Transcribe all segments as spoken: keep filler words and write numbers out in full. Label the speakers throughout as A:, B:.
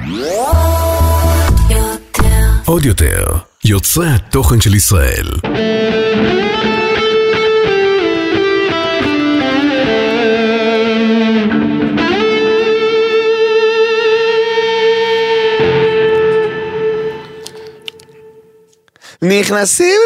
A: עוד יותר, יוצרי התוכן של ישראל.
B: נכנסים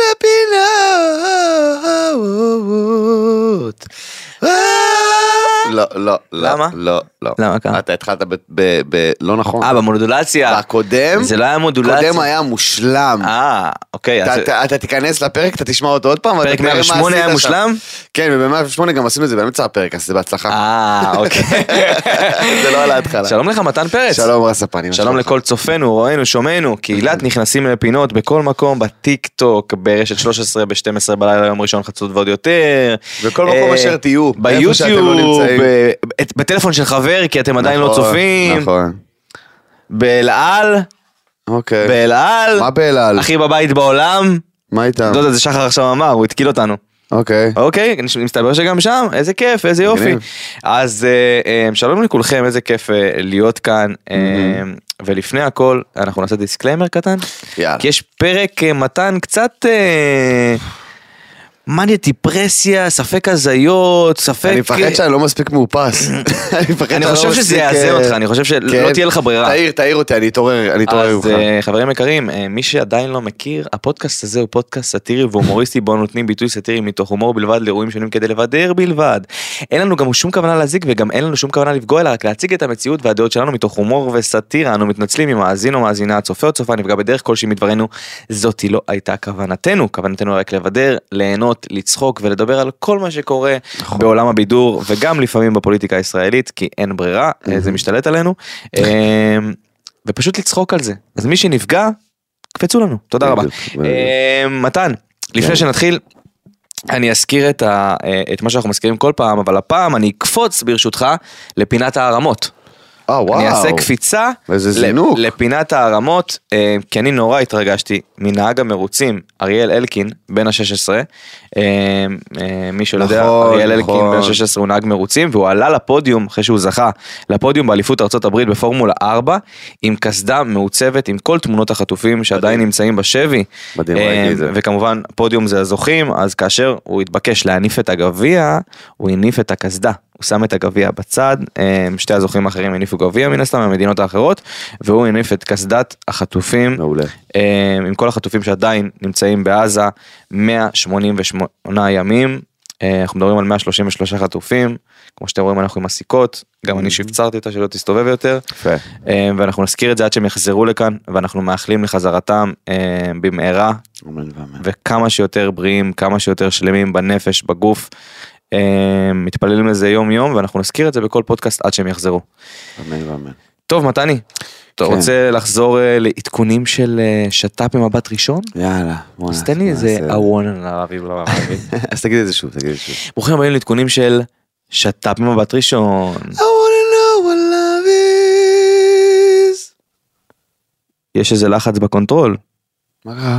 B: לפינות. לא, לא,
C: למה?
B: לא, לא.
C: למה ככה?
B: אתה התחלת ב... לא נכון.
C: אה, במודולציה.
B: בקודם?
C: זה לא היה מודולציה.
B: קודם היה מושלם.
C: אה, אוקיי.
B: אתה תיכנס לפרק, אתה תשמע אותו עוד פעם.
C: פרק מאה ושמונה היה מושלם?
B: כן, וב-מאה ושמונה גם עשינו את זה באמצע הפרק, אז זה בהצלחה.
C: אה, אוקיי.
B: זה לא על ההתחלה.
C: שלום לך מתן פרץ.
B: שלום רספנים.
C: שלום לכל צופנו, רואינו, שומענו. קהילת נכנסים לפינות בכל מקום, בטיק טוק, ברשת שלוש עשרה, ב-שתים עשרה בלילה, יום ראשון חצות ועוד יותר.
B: בכל מקום אשר תהיו.
C: ביוטיוב, בטלפון של חבר, כי אתם עדיין לא צופים.
B: נכון.
C: באלעל.
B: אוקיי.
C: באלעל.
B: מה באלעל?
C: הכי בבית בעולם.
B: מה איתם?
C: לא יודע, זה שחר עכשיו אמר, הוא התקיל אותנו.
B: אוקיי.
C: אוקיי, מסתבר שגם שם, איזה כיף, איזה יופי. אז שלום לכולכם, איזה כיף להיות כאן. ולפני הכל, אנחנו נעשה דיסקליימר קטן.
B: יאללה.
C: כי יש פרק מתן קצת... מניה, דיפרסיה, ספק הזיות, ספק...
B: אני מפחד שאני לא מספיק מאופס.
C: אני חושב שזה יעזר אותך, אני חושב שלא תהיה לך ברירה.
B: תעיר, תעיר אותי, אני אתעורר, אני אתעורר ממך.
C: אז חברים יקרים, מי שעדיין לא מכיר, הפודקאסט הזה הוא פודקאסט סאטירי והומוריסטי, בו נותנים ביטוי סאטירי מתוך הומור בלבד לאירועים שונים כדי לבדר בלבד. אין לנו גם שום כוונה להזיק וגם אין לנו שום כוונה לפגוע, אלא רק להציג את המציאות והדעות שלנו מתוך הומור וסאטירה. אנו מתנצלים אם מאזין או מאזינה, צופה או צופה נפגע בדרך כלשהי מדברנו. זאתי לא הייתה כוונתנו, כוונתנו רק לבדר, ליהנות, לצחוק ולדבר על כל מה שקורה בעולם הבידור וגם לפעמים בפוליטיקה הישראלית, כי אין ברירה, זה משתלט עלינו, ופשוט לצחוק על זה. אז מי שנפגע, קפצו לנו. תודה רבה. מתן, לפני שנתחיל, אני אזכיר את, ה, את מה שאנחנו מזכירים כל פעם, אבל הפעם אני אקפוץ ברשותך לפינת הערמות.
B: Oh, wow.
C: אני אעשה קפיצה לפינת הערמות, כי אני נורא התרגשתי מנהג המרוצים, אריאל אלקין, בן ה-שש עשרה, מי שלא יודע, אריאל אלקין בן ה-שש עשרה הוא נהג מרוצים, והוא עלה לפודיום, אחרי שהוא זכה, לפודיום באליפות ארצות הברית בפורמולה ארבע, עם כסדה מעוצבת, עם כל תמונות החטופים שעדיין נמצאים בשבי, וכמובן פודיום זה הזוכים, אז כאשר הוא התבקש להניף את הגביע, הוא הניף את הכסדה. הוא שם את הגביע בצד, שתי הזוכים האחרים הניפו גביע מן הסתם, מהמדינות האחרות, והוא הניף את כסדת החטופים,
B: מעולה.
C: עם כל החטופים שעדיין נמצאים בעזה, מאה שמונים ושמונה ימים, אנחנו מדברים על מאה שלושים ושלושה חטופים, כמו שאתם רואים אנחנו עם הסיכות, גם אני שפצרתי אותה שלא תסתובב יותר, ואנחנו נזכיר את זה עד שהם יחזרו לכאן, ואנחנו מאחלים לחזרתם במהרה, וכמה שיותר בריאים, כמה שיותר שלמים בנפש, בגוף, מתפללים לזה יום יום, ואנחנו נזכיר את זה בכל פודקאסט עד שהם יחזרו.
B: אמן ואמן.
C: טוב, מתני, אתה רוצה לחזור לעדכונים של שטאפ במבט ראשון?
B: יאללה.
C: אז תן לי איזה אהרון על ערבי ולא ערבי.
B: אז תגיד את זה שוב, תגיד את זה שוב.
C: ברוכים הבאים לעדכונים של שטאפ במבט ראשון.
B: I wanna know what love is.
C: יש איזה לחץ בקונטרול.
B: מה קרה?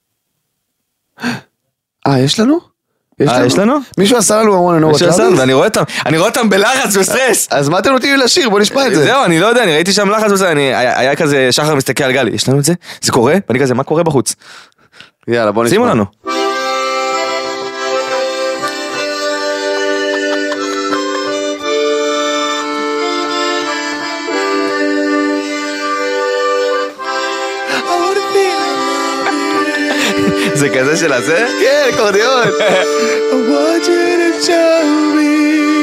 B: אה, יש לנו?
C: אה, יש לנו?
B: מישהו עשה לנו I wanna know what love is?
C: ואני רואה אותם, אני רואה אותם בלחץ וסטרס.
B: אז מה אתם נותנים לי לשיר? בוא נשמע את זה.
C: זהו, אני לא יודע, אני ראיתי שם לחץ וסטרס, היה כזה שחר מסתכל על גלי, יש לנו את זה? זה קורה? ואני כזה, מה קורה בחוץ?
B: יאללה, בוא נשמע.
C: שימו לנו. זה כזה של הזה?
B: כן, קורדיון. I want you to show me.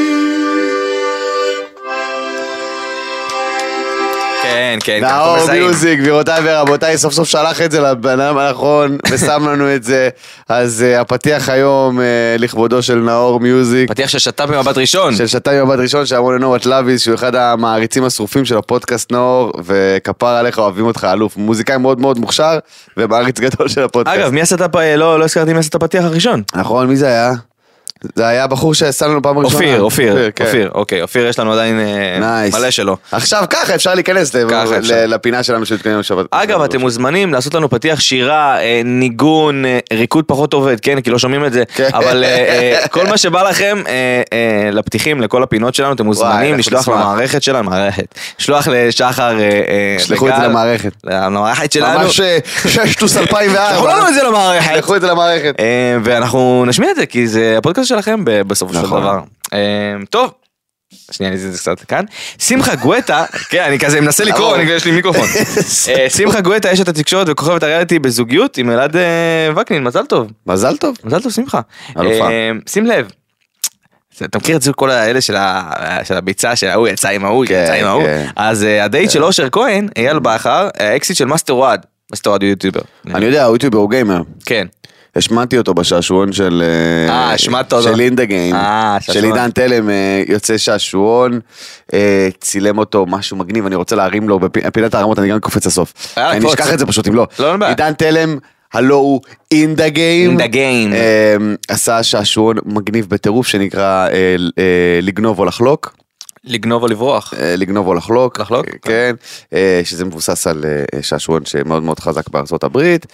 C: כן, כן.
B: נאור מיוזיק, גבירותיי ורבותיי, סוף סוף שלח את זה לבן אדם הנכון, ושם לנו את זה. אז הפתיח היום לכבודו של נאור מיוזיק.
C: פתיח של שטאפ במבט ראשון.
B: של שטאפ במבט ראשון, ש I wanna know what love is, שהוא אחד המעריצים השרופים של הפודקאסט נאור, וכפר עליך, אוהבים אותך, אלוף. מוזיקאי מאוד מאוד מוכשר, ומעריץ גדול של הפודקאסט.
C: אגב, מי עשה את הפתיח? לא הזכרתי מי עשה את הפתיח הראשון.
B: נכון, מי זה היה? זה היה בחור שעשה לנו פעם ראשונה.
C: אופיר, אופיר,
B: כן.
C: אופיר, אוקיי, אופיר יש לנו עדיין אה,
B: Nice.
C: מלא שלו.
B: עכשיו ככה אפשר להיכנס ל-
C: ככה אפשר.
B: ל- לפינה שלנו שהתקיים בשבת.
C: אגב, אתם מוזמנים לעשות לנו פתיח שירה, אה, ניגון, אה, ריקוד פחות עובד, כן, כי לא שומעים את זה,
B: כן.
C: אבל אה, אה, כל מה שבא לכם אה, אה, לפתיחים, לכל הפינות שלנו, אתם מוזמנים
B: אנחנו
C: לשלוח
B: נשמח.
C: למערכת שלנו, מערכת, לשלוח לשחר, אה, אה,
B: שלחו את זה
C: וגל,
B: למערכת.
C: למערכת שלנו,
B: ממש אה, ששטוס אלפיים וארבע.
C: שלחו לנו את זה למערכת.
B: שלחו את זה למערכת.
C: אה, ואנחנו נשמיע את זה, כי זה הפודקאסט שלכם ב- בסופו של
B: נכון.
C: דבר. אה, טוב. שנייה, אני זה קצת כאן. שמחה גואטה, כן, אני כזה מנסה לקרוא, אני יש לי מיקרופון. אה, שמחה גואטה, יש את התקשורת וכוכבת הריאליטי בזוגיות עם אלעד אה, וקנין, מזל טוב.
B: מזל טוב.
C: מזל טוב, שמחה.
B: אלופה.
C: אה, שים לב, אתה מכיר את זה כל האלה של ה- של הביצה, של ההוא יצא עם ההוא,
B: כן,
C: יצא עם ההוא.
B: כן.
C: אז אה, הדייט של אושר כהן, אייל בכר, האקסיט של מאסטר וואד. מאסטר וואד הוא יוטיובר.
B: אני יודע, הוא יוטיובר, הוא גיימר.
C: כן.
B: השמעתי אותו בשעשועון של...
C: אה, השמעת אותו.
B: של אינדה גיים.
C: אה,
B: של
C: שעשועון.
B: עידן תלם אה, יוצא שעשועון, אה, צילם אותו משהו מגניב, אני רוצה להרים לו בפינת הרמות, אני גם קופץ לסוף.
C: יאללה,
B: אני
C: קפוץ.
B: אשכח את זה פשוט, אם לא.
C: לא, אין בעיה.
B: עידן תלם, הלו הוא אינדה גיים.
C: אינדה גיים.
B: אה, עשה שעשועון מגניב בטירוף שנקרא אה, אה, לגנוב או לחלוק.
C: לגנוב או לברוח.
B: אה, לגנוב או לחלוק,
C: לחלוק?
B: כן, אה, שזה מבוסס על אה, שעשועון שמאוד מאוד חזק בארצות הברית,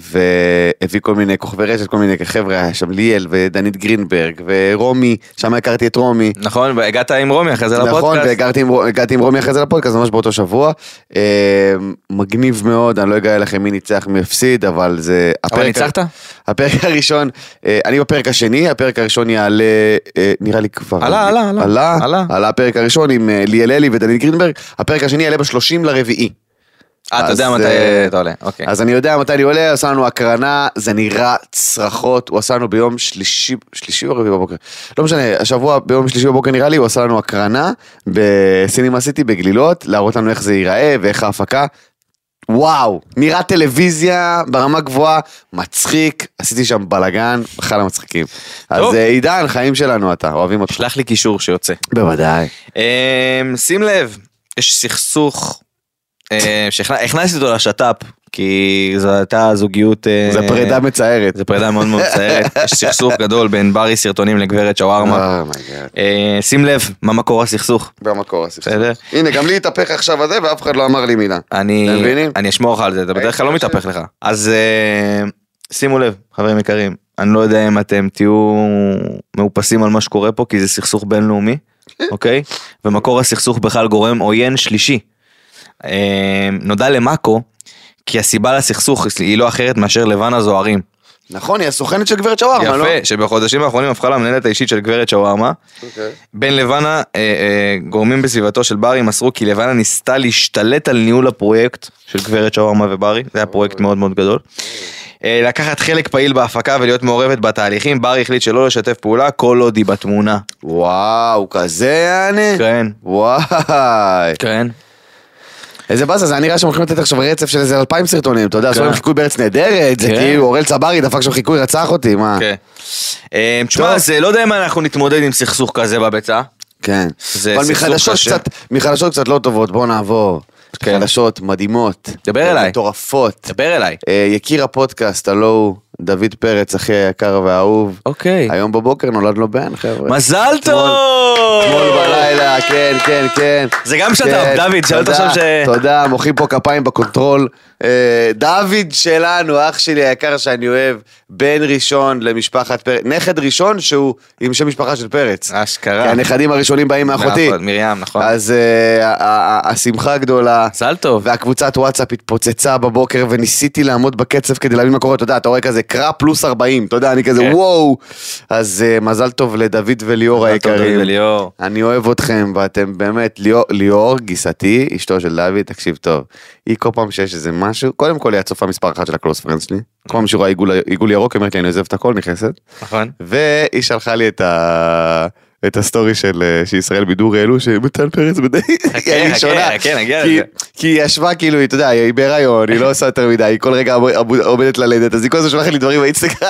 B: והביא כל מיני כוכבי רשת, כל מיני חבר'ה, היה שם ליאל ודנית גרינברג ורומי, שם הכרתי את רומי,
C: נכון, והגעת עם רומי אחרי זה לפודקאסט.
B: נכון, והגעתי עם, הגעתי עם רומי אחרי זה לפודקאסט, ממש באותו שבוע, אה, מגניב מאוד, אני לא אגלה לכם מי ניצח מי הפסיד, אבל זה...
C: אבל
B: הפרק-
C: ניצחת?
B: הפרק הראשון, אה, אני בפרק השני, הפרק הראשון יעלה, אה, נראה לי כבר...
C: עלה, עלה, עלה.
B: עלה,
C: עלה.
B: עלה הפרק הראשון עם אה, ליאל אלי ודנית גרינברג, הפרק השני יעלה בשלושים לרביעי.
C: אה, אתה יודע
B: אז,
C: מתי
B: אה,
C: אתה עולה, אוקיי.
B: אז אני יודע מתי אני עולה, עשה לנו הקרנה, זה נראה צרחות, הוא עשה לנו ביום שלישי, שלישי או רביעי בבוקר, לא משנה, השבוע ביום שלישי בבוקר נראה לי, הוא עשה לנו הקרנה בסינימה סיטי בגלילות, להראות לנו איך זה ייראה ואיך ההפקה, וואו, נראה טלוויזיה ברמה גבוהה, מצחיק, עשיתי שם בלגן, בכלל המצחיקים.
C: טוב.
B: אז אה, עידן, חיים שלנו אתה, אוהבים אותך.
C: שלח לי קישור שיוצא.
B: בוודאי.
C: אמ, שים לב, יש סכסוך, אה, שהכנסתי אותו לשת"פ, כי זו הייתה זוגיות... אה,
B: זה פרידה מצערת.
C: זה פרידה מאוד מאוד מצערת. יש סכסוך גדול בין ברי סרטונים לגברת שווארמה.
B: Oh my God.
C: אה, שים לב, מה מקור הסכסוך.
B: במקור הסכסוך.
C: בסדר?
B: הנה, גם לי התהפך עכשיו הזה, ואף אחד לא אמר לי מילה.
C: אני,
B: אתם מבינים?
C: אני אשמור לך על זה, אתה בדרך כלל לא מתהפך לך. אז אה, שימו לב, חברים יקרים, אני לא יודע אם אתם תהיו מאופסים על מה שקורה פה, כי זה סכסוך בינלאומי, אוקיי? ומקור הסכסוך בכלל גורם עוין שלישי. אה, נודע למאקו, כי הסיבה לסכסוך היא לא אחרת מאשר לבנה זוהרים.
B: נכון, היא הסוכנת של גברת שווארמה, לא?
C: יפה, שבחודשים האחרונים הפכה למנהלת האישית של גברת שווארמה.
B: אוקיי.
C: בין לבנה, אה, אה, גורמים בסביבתו של ברי מסרו כי לבנה ניסתה להשתלט על ניהול הפרויקט של גברת שווארמה וברי, זה היה פרויקט מאוד מאוד גדול. אה, לקחת חלק פעיל בהפקה ולהיות מעורבת בתהליכים, ברי החליט שלא לשתף פעולה כל עוד היא בתמונה.
B: וואו, כזה יעני?
C: כן.
B: וואי.
C: כן.
B: איזה באסה, זה היה נראה שהם הולכים לתת עכשיו רצף של איזה אלפיים סרטונים, אתה יודע, עשו
C: כן.
B: להם חיקוי בארץ נהדרת, זה
C: כן.
B: כאילו אורל צברי דפק שם חיקוי, רצח אותי, מה?
C: כן. אה, תשמע,
B: טוב.
C: אז אה, לא יודע אם אנחנו נתמודד עם סכסוך כזה בביצה.
B: כן.
C: זה
B: אבל
C: סכסוך
B: מחדשות
C: קשה.
B: קצת, מחדשות קצת לא טובות, בואו נעבור.
C: כן.
B: חדשות מדהימות.
C: דבר אליי.
B: מטורפות.
C: דבר אליי.
B: אה, יקיר הפודקאסט, הלו הוא דוד פרץ, אחי היקר והאהוב.
C: אוקיי.
B: היום בבוקר נולד לו בן, חבר'ה.
C: מזל טוב!
B: אתמול בלילה, כן, כן, כן.
C: זה גם שת"פ,
B: כן,
C: דוד, שלא
B: תודה,
C: תחשוב ש...
B: תודה, מוחאים פה כפיים בקונטרול. אה, דוד שלנו, אח שלי היקר שאני אוהב, בן ראשון למשפחת פרץ, נכד ראשון שהוא עם שם משפחה של פרץ.
C: אשכרה.
B: כי הנכדים הראשונים באים מאחותי.
C: נכון, מרים, נכון.
B: אז אה, ה- ה- השמחה הגדולה.
C: מזל טוב.
B: והקבוצת וואטסאפ התפוצצה בבוקר וניסיתי לעמוד בקצב כדי להבין מה קורה, אתה יודע, אתה רואה כזה קרא פלוס ארבעים, אתה יודע, אני כזה
C: כן.
B: וואו. אז uh, מזל טוב לדוד וליאור
C: מזל טוב,
B: היקרים.
C: דוד וליאור.
B: אני אוהב אתכם ואתם באמת, ליאור, ליאור גיסתי, אשתו של דוד, תקשיב טוב, היא כל פעם שיש איזה משהו, קודם כל היא הצופה מספר אחת של הקלוס פרנדס שלי, כל פעם שהיא רואה עיגול, עיגול ירוק, היא אומרת לי אני עוזב את הכל, נכנסת,
C: נכון.
B: והיא שלחה לי את ה... את הסטורי של שישראל בידור העלו שמתן פרץ בדייט, היא הראשונה,
C: חכה, נגיע
B: כי-
C: לזה.
B: כי היא ישבה כאילו, אתה יודע, היא בהיריון, היא לא עושה יותר מדי, היא כל רגע עומדת ללדת, אז היא כל הזמן שולחת לי דברים באינסטגרם.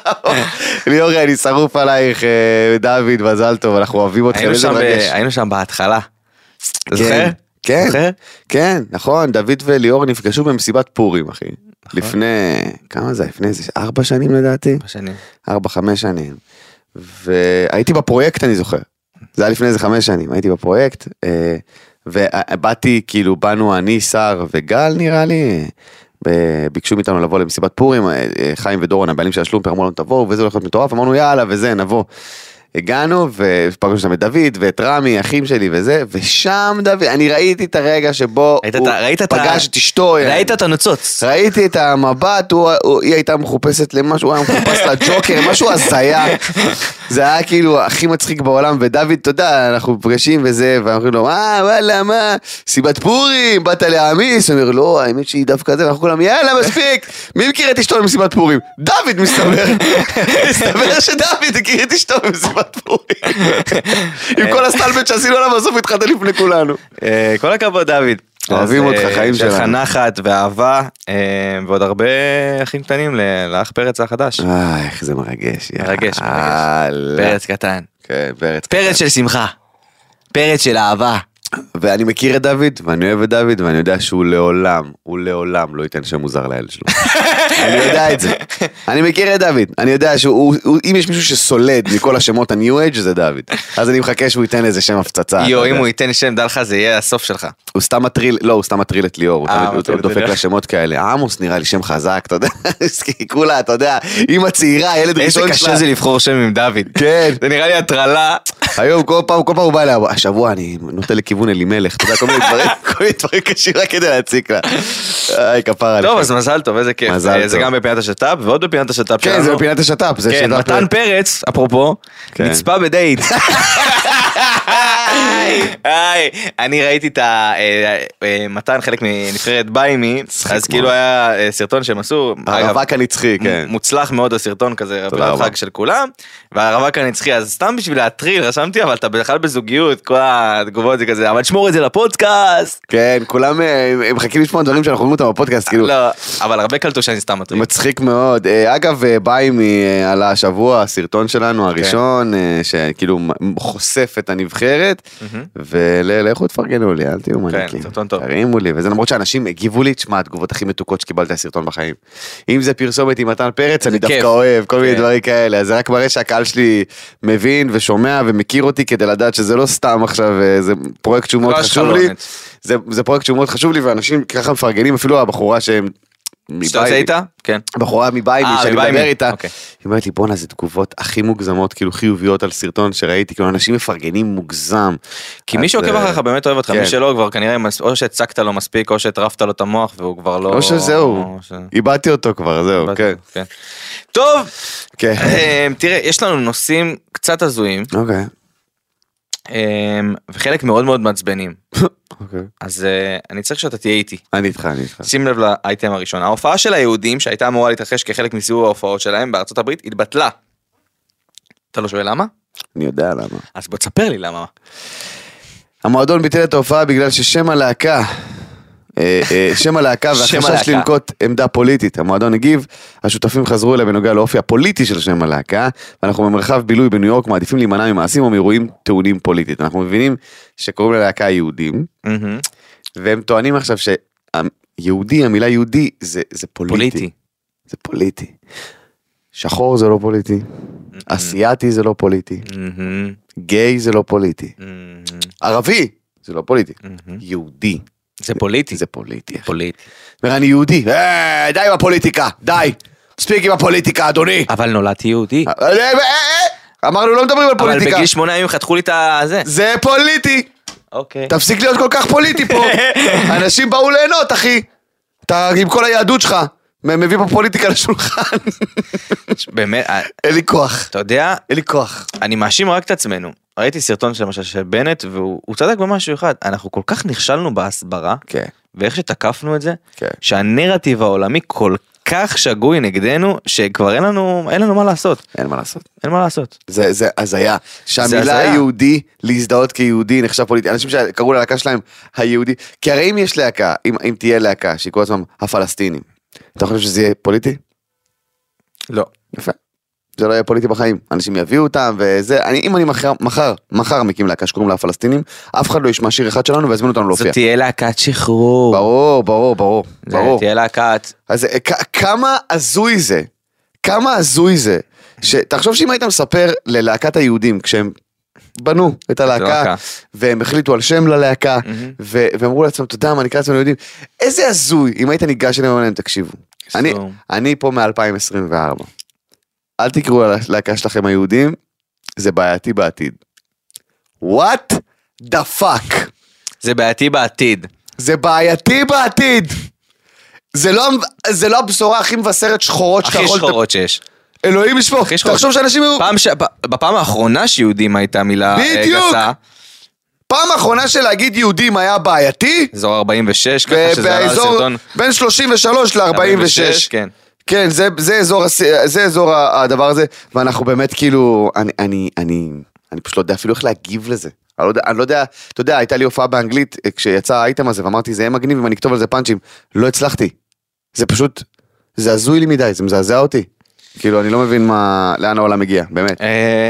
B: ליאורי, אני שרוף עלייך, אה, דוד, מזל טוב, אנחנו אוהבים אתכם,
C: היינו
B: איזה
C: שם ב-
B: מרגש.
C: היינו שם בהתחלה.
B: כן,
C: זוכר?
B: כן,
C: זוכר?
B: כן, נכון, דוד וליאור נפגשו במסיבת פורים, אחי. לפני, כמה זה? לפני איזה ארבע שנים לדעתי?
C: בשנים.
B: ארבע, חמש שנים. והייתי בפרויקט, אני זוכר. זה היה לפני איזה חמש שנים, הייתי בפרויקט, ובאתי, כאילו, באנו אני, שר וגל נראה לי, ביקשו מאיתנו לבוא למסיבת פורים, חיים ודורון, הבעלים של השלומפר, אמרו לנו תבואו, וזה הולך להיות מטורף, אמרנו יאללה, וזה, נבוא. הגענו, ופגשנו שם את דוד, ואת רמי, אחים שלי וזה, ושם דוד, אני ראיתי את הרגע שבו הוא פגש את אשתו.
C: ראית את הנוצוץ.
B: ראיתי את המבט, היא הייתה מחופשת למשהו, הוא היה מחופש לג'וקר, משהו הזיה. זה היה כאילו הכי מצחיק בעולם, ודוד, תודה, אנחנו פגשים וזה, ואנחנו לו, אה, וואלה, מה, סיבת פורים, באת להעמיס, אני אומר, לא, האמת שהיא דווקא זה, ואנחנו כולם, יאללה, מספיק, מי מכיר את אשתו במסיבת פורים? דוד מסתבר, מסתבר שדוד הכיר את אשתו במסיבת פורים, עם כל הסטלבט שעשינו עליו, בסוף התחתן לפני כולנו.
C: כל הכבוד דוד.
B: אוהבים אותך, חיים שלנו.
C: שלך נחת ואהבה, ועוד הרבה אחים קטנים לאח פרץ החדש.
B: אה, איך זה מרגש.
C: מרגש, מרגש. פרץ קטן.
B: כן, פרץ קטן.
C: פרץ של שמחה. פרץ של אהבה.
B: ואני מכיר את דוד, ואני אוהב את דוד, ואני יודע שהוא לעולם, הוא לעולם לא ייתן שם מוזר לילד שלו. אני יודע את זה. אני מכיר את דוד. אני יודע שהוא, אם יש מישהו שסולד מכל השמות הניו אייג' זה דוד. אז אני מחכה שהוא ייתן איזה שם הפצצה.
C: יו, אם הוא ייתן שם דלך זה יהיה הסוף שלך.
B: הוא סתם מטריל, לא, הוא סתם מטריל את ליאור. הוא דופק לה שמות כאלה. עמוס נראה לי שם חזק, אתה יודע. כולה, אתה יודע, אמא צעירה, ילד ראשון שלה.
C: איזה קשה זה לבחור שם עם דוד.
B: כן.
C: זה נראה לי הטרלה.
B: היום כל פעם, כל פעם הוא בא אליה, השבוע אני נוטה לכיוון אלימלך, אתה יודע, כל מיני דברים, כל מיני דברים קשים רק כדי להציק לה. איי, כפרה עליך.
C: טוב, אז מזל טוב, איזה כיף. זה גם בפינת השטאפ, ועוד בפינת השטאפ שלנו.
B: כן, זה בפינת השטאפ.
C: כן, מתן פרץ, אפרופו, נצפה בדייט. אני ראיתי את מתן חלק מנבחרת ביימי, אז כאילו היה סרטון שהם עשו.
B: הרווק הנצחי, כן.
C: מוצלח מאוד הסרטון כזה, רבילת חג של כולם, והרווק הנצחי, אז סתם בשביל להטריל, רשמתי, אבל אתה בכלל בזוגיות, כל התגובות זה כזה, אבל תשמור את זה לפודקאסט.
B: כן, כולם מחכים לשמוע דברים שאנחנו רואים אותם בפודקאסט, כאילו.
C: לא, אבל הרבה קלטו שאני סתם מטריל.
B: מצחיק מאוד. אגב, ביימי על השבוע, הסרטון שלנו הראשון, שכאילו חושף את הנבחרת, ולכו תפרגנו לי, אל תהיו מניקים.
C: כן, סרטון טוב.
B: תרימו לי, וזה למרות שאנשים הגיבו לי, תשמע, התגובות הכי מתוקות שקיבלתי הסרטון בחיים. אם זה פרסומת עם מתן פרץ, אני דווקא אוהב, כל מיני דברים כאלה. זה רק מראה שהקהל שלי מבין ושומע ומכיר אותי כדי לדעת שזה לא סתם עכשיו, זה פרויקט שהוא מאוד חשוב לי. זה פרויקט שהוא מאוד חשוב לי, ואנשים ככה מפרגנים, אפילו הבחורה שהם
C: שאתה עושה איתה? כן.
B: בחורה מביימי, שאני מדבר איתה,
C: אוקיי.
B: היא אומרת לי, בוא'נה, זה תגובות הכי מוגזמות, כאילו חיוביות על סרטון שראיתי, כאילו אנשים מפרגנים מוגזם.
C: כי מי שעוקב אחריך באמת אוהב אותך, מי שלא כבר כנראה, או שהצקת לו מספיק, או שהטרפת לו את המוח, והוא כבר לא...
B: או שזהו, איבדתי אותו כבר, זהו, כן.
C: טוב, תראה, יש לנו נושאים קצת הזויים.
B: אוקיי.
C: וחלק מאוד מאוד מעצבנים.
B: אוקיי.
C: אז אני צריך שאתה תהיה איתי.
B: אני איתך, אני איתך.
C: שים לב לאייטם הראשון. ההופעה של היהודים, שהייתה אמורה להתרחש כחלק מסיבוב ההופעות שלהם בארצות הברית, התבטלה. אתה לא שואל למה?
B: אני יודע למה.
C: אז בוא תספר לי למה.
B: המועדון ביטל את ההופעה בגלל ששם הלהקה, שם הלהקה והחשש לנקוט עמדה פוליטית. המועדון הגיב, השותפים חזרו אליה בנוגע לאופי הפוליטי של שם הלהקה, ואנחנו במרחב בילוי בניו יורק מעדיפים להימנע ממעשים או מאירועים טעונים פוליטית. אנחנו מבינים שקוראים ללהקה יהודים, והם טוענים עכשיו שיהודי, המילה יהודי זה פוליטי. זה פוליטי. שחור זה לא פוליטי, אסיאתי זה לא פוליטי, גיי זה לא פוליטי, ערבי זה לא פוליטי, יהודי.
C: זה פוליטי.
B: זה פוליטי.
C: פוליטי.
B: אומר, אני יהודי. די עם הפוליטיקה, די. מספיק עם הפוליטיקה, אדוני.
C: אבל נולדתי יהודי.
B: אמרנו, לא מדברים על פוליטיקה.
C: אבל בגיל שמונה ימים חתכו לי את זה.
B: זה פוליטי.
C: אוקיי.
B: תפסיק להיות כל כך פוליטי פה. אנשים באו ליהנות, אחי. אתה עם כל היהדות שלך. מביא פה פוליטיקה לשולחן.
C: באמת.
B: אין לי כוח.
C: אתה יודע?
B: אין לי כוח.
C: אני מאשים רק את עצמנו. ראיתי סרטון של למשל של בנט, והוא צדק במשהו אחד, אנחנו כל כך נכשלנו בהסברה,
B: כן.
C: ואיך שתקפנו את זה,
B: כן.
C: שהנרטיב העולמי כל כך שגוי נגדנו, שכבר אין לנו, אין לנו מה לעשות.
B: אין מה לעשות.
C: אין מה לעשות.
B: זה, זה הזיה. שהמילה היהודי, להזדהות כיהודי, נחשב פוליטי. אנשים שקראו ללהקה שלהם היהודי, כי הרי אם יש להקה, אם, אם תהיה להקה, שיקראו עצמם הפלסטינים, אתה חושב שזה יהיה פוליטי?
C: לא.
B: יפה. זה לא יהיה פוליטי בחיים, אנשים יביאו אותם וזה, אני, אם אני מחר, מחר, מחר מקים להקה שקוראים לה הפלסטינים, אף אחד לא ישמע שיר אחד שלנו ויזמין אותנו להופיע.
C: זאת תהיה להקת שחרור.
B: ברור, ברור, ברור, ברור.
C: תהיה להקת.
B: אז כ- כמה הזוי זה, כמה הזוי זה, שתחשוב שאם היית מספר ללהקת היהודים, כשהם בנו את הלהקה, והם החליטו על שם ללהקה, ואמרו לעצמם, אתה יודע מה, נקרא לעצמם ליהודים, איזה הזוי, אם היית ניגש אליהם ואומרים, תקשיבו, אני פה מ-אלפיים עשרים וארבע, אל תקראו על הלהקה שלכם היהודים, זה בעייתי בעתיד. What the fuck?
C: זה בעייתי בעתיד.
B: זה בעייתי בעתיד. זה לא, זה לא הבשורה הכי מבשרת שחורות שאתה
C: הכי
B: יכול...
C: שחורות שיש.
B: אלוהים ישפוך. תחשוב שאנשים...
C: פעם ש... בפעם האחרונה שיהודים הייתה מילה
B: בדיוק.
C: גסה.
B: פעם האחרונה של להגיד יהודים היה בעייתי.
C: אזור ארבעים ושש, ככה שזה עלה לסרטון.
B: בין שלושים ושלוש ל-ארבעים ושש.
C: כן.
B: כן, זה, זה אזור, זה אזור הדבר הזה, ואנחנו באמת כאילו, אני, אני, אני, אני פשוט לא יודע אפילו איך להגיב לזה. אני לא יודע, אני לא יודע, אתה יודע, הייתה לי הופעה באנגלית, כשיצא האייטם הזה, ואמרתי, זה יהיה מגניב, אם אני אכתוב על זה פאנצ'ים, לא הצלחתי. זה פשוט, זה הזוי לי מדי, זה מזעזע אותי. כאילו, אני לא מבין מה, לאן העולם מגיע, באמת.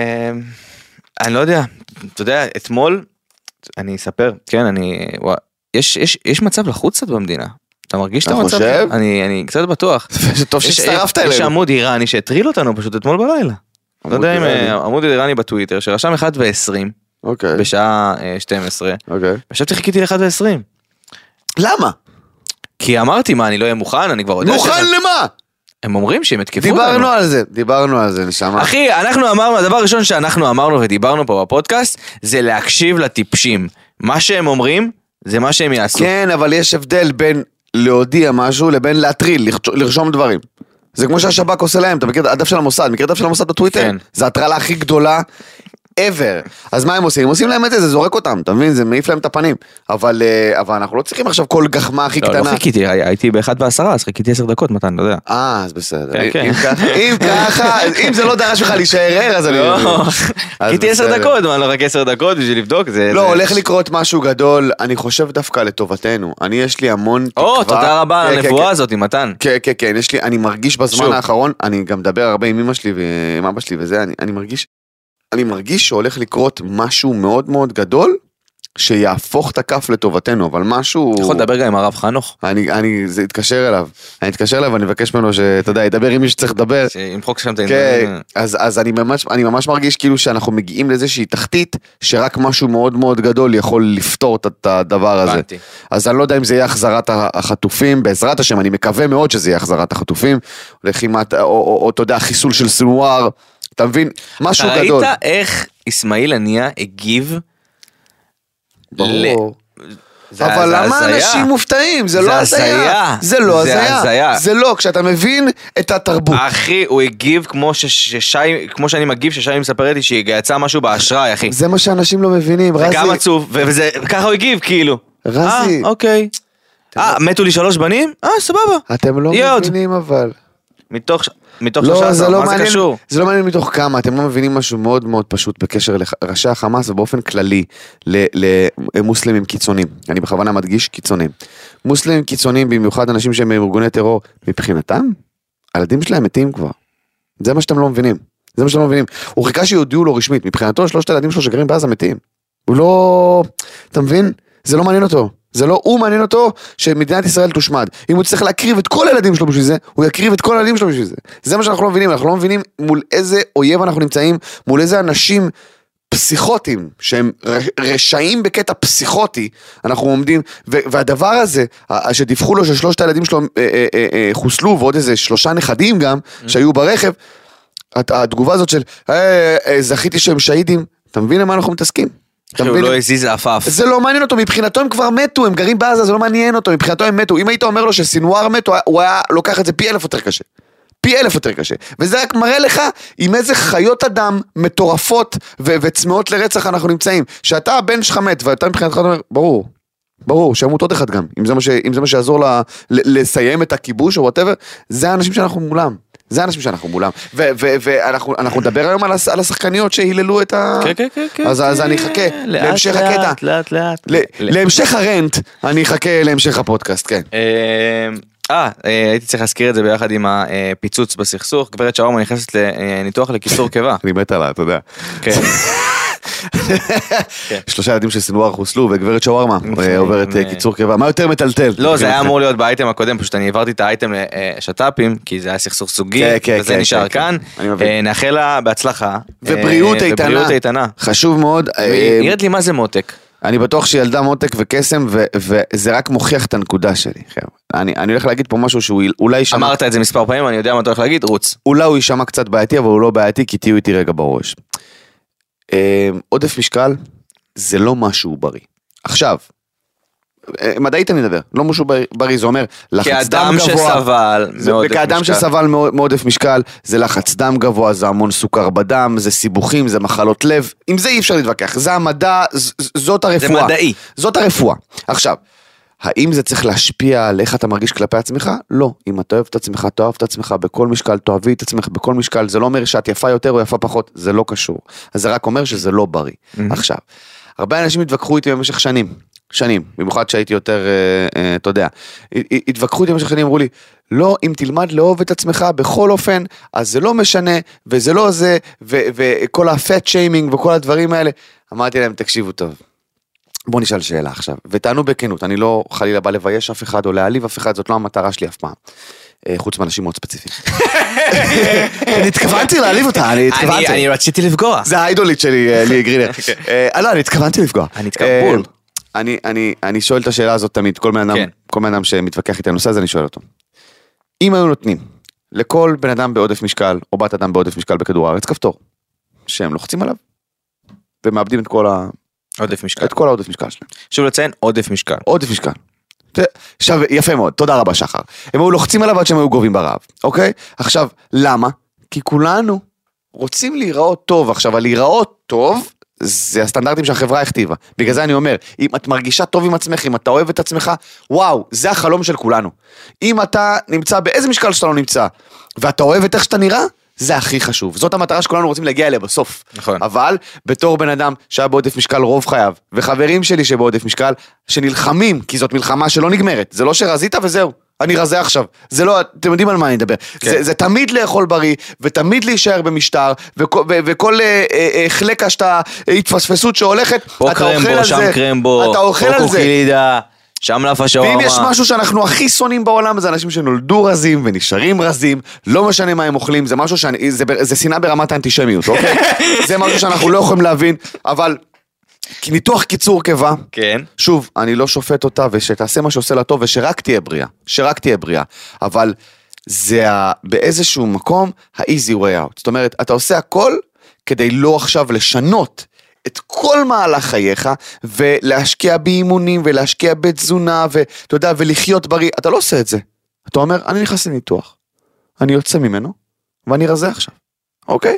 C: אני לא יודע, אתה יודע, אתמול, אני אספר, כן, אני, יש, יש, יש מצב לחוץ קצת במדינה. אתה מרגיש את המצב?
B: אתה חושב?
C: אני, אני קצת בטוח.
B: זה טוב שהצטרפת אלינו.
C: יש עמוד איראני שהטריל אותנו פשוט אתמול בלילה. לא יודע אם עמוד איראני בטוויטר, שרשם אחת ועשרים, בשעה שתים עשרה, ושבתי חיכיתי ל-אחת ועשרים.
B: למה?
C: כי אמרתי, מה, אני לא אהיה מוכן, אני כבר יודע...
B: מוכן למה?
C: הם אומרים שהם התקפו אותנו.
B: דיברנו על זה, דיברנו על זה, נשמה.
C: אחי, אנחנו אמרנו, הדבר הראשון שאנחנו אמרנו ודיברנו פה בפודקאסט, זה להקשיב לטיפשים. מה שהם אומרים, זה מה שהם יעשו.
B: כן, אבל יש הבדל בין להודיע משהו לבין להטריל, לרשום דברים. זה כמו שהשב"כ עושה להם, אתה מכיר הדף של המוסד, מכיר הדף של המוסד בטוויטר?
C: כן.
B: זה הטרלה הכי גדולה ever. אז מה הם עושים? הם עושים להם את זה, זה זורק אותם, אתה מבין? זה מעיף להם את הפנים. אבל, אבל אנחנו לא צריכים עכשיו כל גחמה הכי קטנה.
C: לא, לא חיכיתי, הייתי באחד ועשרה, אז חיכיתי עשר דקות, מתן, לא יודע.
B: אה, אז בסדר.
C: כן, כן.
B: אם ככה, אם ככה, אם זה לא דרש לך להישאר ער, אז אני...
C: לא, חיכיתי עשר דקות, מה, לא רק עשר דקות בשביל לבדוק, זה...
B: לא, הולך לקרות משהו גדול, אני חושב דווקא לטובתנו. אני, יש לי המון תקווה.
C: או, תודה רבה על הנבואה הזאת, מתן.
B: כן, כן, כן, יש לי, אני מרגיש בזמן האחרון, אני גם מדבר הרבה עם אמא שלי ועם אבא שלי וזה, אני, אני מרגיש, אני מרגיש שהולך לקרות משהו מאוד מאוד גדול, שיהפוך את הכף לטובתנו, אבל משהו...
C: יכול לדבר גם עם הרב חנוך?
B: אני, אני, זה יתקשר אליו, אני אתקשר אליו ואני מבקש ממנו שאתה יודע, ידבר עם מי שצריך לדבר.
C: שימחוק שם את
B: כן, אז, אז אני ממש, אני ממש מרגיש כאילו שאנחנו מגיעים לאיזושהי תחתית, שרק משהו מאוד מאוד גדול יכול לפתור את הדבר הזה.
C: הבנתי.
B: אז אני לא יודע אם זה יהיה החזרת החטופים, בעזרת השם, אני מקווה מאוד שזה יהיה החזרת החטופים, לחימת, או, או, או, אתה יודע, חיסול של סנואר, אתה מבין? משהו
C: אתה
B: גדול.
C: ראית איך אסמאעיל הנייה הגיב?
B: ברור. אבל למה אנשים מופתעים? זה לא הזיה. זה לא הזיה. זה לא, כשאתה מבין את התרבות.
C: אחי, הוא הגיב כמו ששי, כמו שאני מגיב ששי מספרת לי שיצא משהו באשראי, אחי.
B: זה מה שאנשים לא מבינים, רזי.
C: וגם עצוב, וככה הוא הגיב, כאילו.
B: רזי.
C: אה, אוקיי. אה, מתו לי שלוש בנים? אה, סבבה.
B: אתם לא מבינים אבל.
C: מתוך... מתוך שלושה עשר, מה זה קשור?
B: זה לא מעניין מתוך כמה, אתם לא מבינים משהו מאוד מאוד פשוט בקשר לראשי החמאס ובאופן כללי למוסלמים קיצונים. אני בכוונה מדגיש קיצונים. מוסלמים קיצונים, במיוחד אנשים שהם ארגוני טרור, מבחינתם, הילדים שלהם מתים כבר. זה מה שאתם לא מבינים. זה מה שאתם לא מבינים. הוא חיכה שיודיעו לו רשמית, מבחינתו שלושת הילדים שלו שגרים בעזה מתים. הוא לא... אתה מבין? זה לא מעניין אותו. זה לא הוא מעניין אותו שמדינת ישראל תושמד. אם הוא צריך להקריב את כל הילדים שלו בשביל זה, הוא יקריב את כל הילדים שלו בשביל זה. זה מה שאנחנו לא מבינים. אנחנו לא מבינים מול איזה אויב אנחנו נמצאים, מול איזה אנשים פסיכוטיים, שהם רשעים בקטע פסיכוטי, אנחנו עומדים, והדבר הזה, שדיווחו לו ששלושת הילדים שלו חוסלו, ועוד איזה שלושה נכדים גם, שהיו ברכב, התגובה הזאת של, זכיתי שהם שהידים, אתה מבין למה אנחנו מתעסקים?
C: הוא לא הזיז אפף.
B: זה לא מעניין אותו, מבחינתו הם כבר מתו, הם גרים בעזה, זה לא מעניין אותו, מבחינתו הם מתו. אם היית אומר לו שסינואר מתו, הוא היה לוקח את זה פי אלף יותר קשה. פי אלף יותר קשה. וזה רק מראה לך עם איזה חיות אדם מטורפות ו- וצמאות לרצח אנחנו נמצאים. שאתה הבן שלך מת, ואתה מבחינתך אומר, ברור, ברור, שימות עוד אחד גם. אם זה מה, ש- אם זה מה שיעזור ל- ל- לסיים את הכיבוש או whatever, זה האנשים שאנחנו מולם. זה האנשים שאנחנו מולם, ואנחנו נדבר היום על השחקניות שהיללו את ה...
C: כן, כן, כן.
B: אז אני אחכה להמשך הקטע.
C: לאט, לאט.
B: להמשך הרנט, אני אחכה להמשך הפודקאסט, כן.
C: אה, הייתי צריך להזכיר את זה ביחד עם הפיצוץ בסכסוך, גברת שווארמה נכנסת לניתוח לקיצור קיבה.
B: אני מת עלה, אתה יודע.
C: כן.
B: שלושה ילדים של סנוואר חוסלו, וגברת שווארמה עוברת קיצור קיבה. מה יותר מטלטל?
C: לא, זה היה אמור להיות באייטם הקודם, פשוט אני העברתי את האייטם לשטאפים, כי זה היה סכסוך סוגי, וזה נשאר כאן. נאחל לה בהצלחה.
B: ובריאות איתנה. חשוב מאוד.
C: נראית לי מה זה מותק.
B: אני בטוח שהיא ילדה מותק וקסם, וזה רק מוכיח את הנקודה שלי. אני הולך להגיד פה משהו שהוא אולי שמע...
C: אמרת את זה מספר פעמים, אני יודע מה אתה הולך להגיד, רוץ.
B: אולי הוא יישמע קצת בעייתי, אבל הוא לא בעייתי, כי תהיו איתי רגע בראש. עודף משקל, זה לא משהו בריא. עכשיו, מדעית אני מדבר, לא משהו בריא, זה אומר לחץ דם גבוה, כאדם שסבל מעודף משקל, זה לחץ דם גבוה, זה המון סוכר בדם, זה סיבוכים, זה מחלות לב, עם זה אי אפשר להתווכח, זה המדע, זאת הרפואה.
C: זה מדעי.
B: זאת הרפואה. עכשיו, האם זה צריך להשפיע על איך אתה מרגיש כלפי עצמך? לא. אם אתה אוהב את עצמך, אתה אוהב את עצמך בכל משקל, תאהבי את עצמך בכל משקל, זה לא אומר שאת יפה יותר או יפה פחות, זה לא קשור. אז זה רק אומר שזה לא בריא. עכשיו, הרבה אנשים התווכחו איתי במשך שנים, שנים, במיוחד שהייתי יותר, אתה יודע, התווכחו איתי במשך שנים, אמרו לי, לא, אם תלמד לאהוב את עצמך בכל אופן, אז זה לא משנה, וזה לא זה, וכל ה-fat shaming וכל הדברים האלה. אמרתי להם, תקשיבו טוב. בוא נשאל שאלה עכשיו, ותענו בכנות, אני לא חלילה בא לבייש אף אחד או להעליב אף אחד, זאת לא המטרה שלי אף פעם, חוץ מאנשים מאוד ספציפיים. אני התכוונתי להעליב אותה, אני התכוונתי.
C: אני רציתי לפגוע.
B: זה האידולית שלי, לי גרינר. לא, אני התכוונתי לפגוע.
C: אני התקבול.
B: אני שואל את השאלה הזאת תמיד, כל בן אדם שמתווכח איתי הנושא הזה, אני שואל אותו. אם היו נותנים לכל בן אדם בעודף משקל, או בת אדם בעודף משקל בכדור הארץ, כפתור, שהם לוחצים עליו, ומאבדים את כל ה...
C: עודף משקל.
B: את כל העודף משקל שלהם.
C: שוב לציין, עודף משקל.
B: עודף משקל. עכשיו, יפה מאוד, תודה רבה שחר. הם היו לוחצים עליו עד שהם היו גובים ברעב, אוקיי? עכשיו, למה? כי כולנו רוצים להיראות טוב. עכשיו, על להיראות טוב, זה הסטנדרטים שהחברה הכתיבה. בגלל זה אני אומר, אם את מרגישה טוב עם עצמך, אם אתה אוהב את עצמך, וואו, זה החלום של כולנו. אם אתה נמצא באיזה משקל שאתה לא נמצא, ואתה אוהב את איך שאתה נראה, זה הכי חשוב. זאת המטרה שכולנו רוצים להגיע אליה בסוף.
C: נכון.
B: אבל בתור בן אדם שהיה בעודף משקל רוב חייו, וחברים שלי שבעודף משקל, שנלחמים, כי זאת מלחמה שלא נגמרת. זה לא שרזית וזהו. אני רזה עכשיו. זה לא, אתם יודעים על מה אני מדבר. כן. זה, זה תמיד לאכול בריא, ותמיד להישאר במשטר, וכל, ו, וכל אה, אה, חלקה שאתה, התפספסות שהולכת,
C: פה קרמבו, שם קרמבו,
B: אתה אוכל על זה.
C: לידה. שם לאפה שווארמה.
B: ואם יש משהו שאנחנו הכי שונאים בעולם, זה אנשים שנולדו רזים ונשארים רזים, לא משנה מה הם אוכלים, זה משהו שאני, זה, זה שנאה ברמת האנטישמיות, אוקיי? זה משהו שאנחנו לא יכולים להבין, אבל ניתוח קיצור קיבה,
C: כן.
B: שוב, אני לא שופט אותה, ושתעשה מה שעושה לה טוב, ושרק תהיה בריאה, שרק תהיה בריאה, אבל זה ה, באיזשהו מקום, ה-easy way out. זאת אומרת, אתה עושה הכל, כדי לא עכשיו לשנות, את כל מהלך חייך, ולהשקיע באימונים, ולהשקיע בתזונה, ואתה יודע, ולחיות בריא, אתה לא עושה את זה. אתה אומר, אני נכנס לניתוח, אני יוצא ממנו, ואני רזה עכשיו, אוקיי?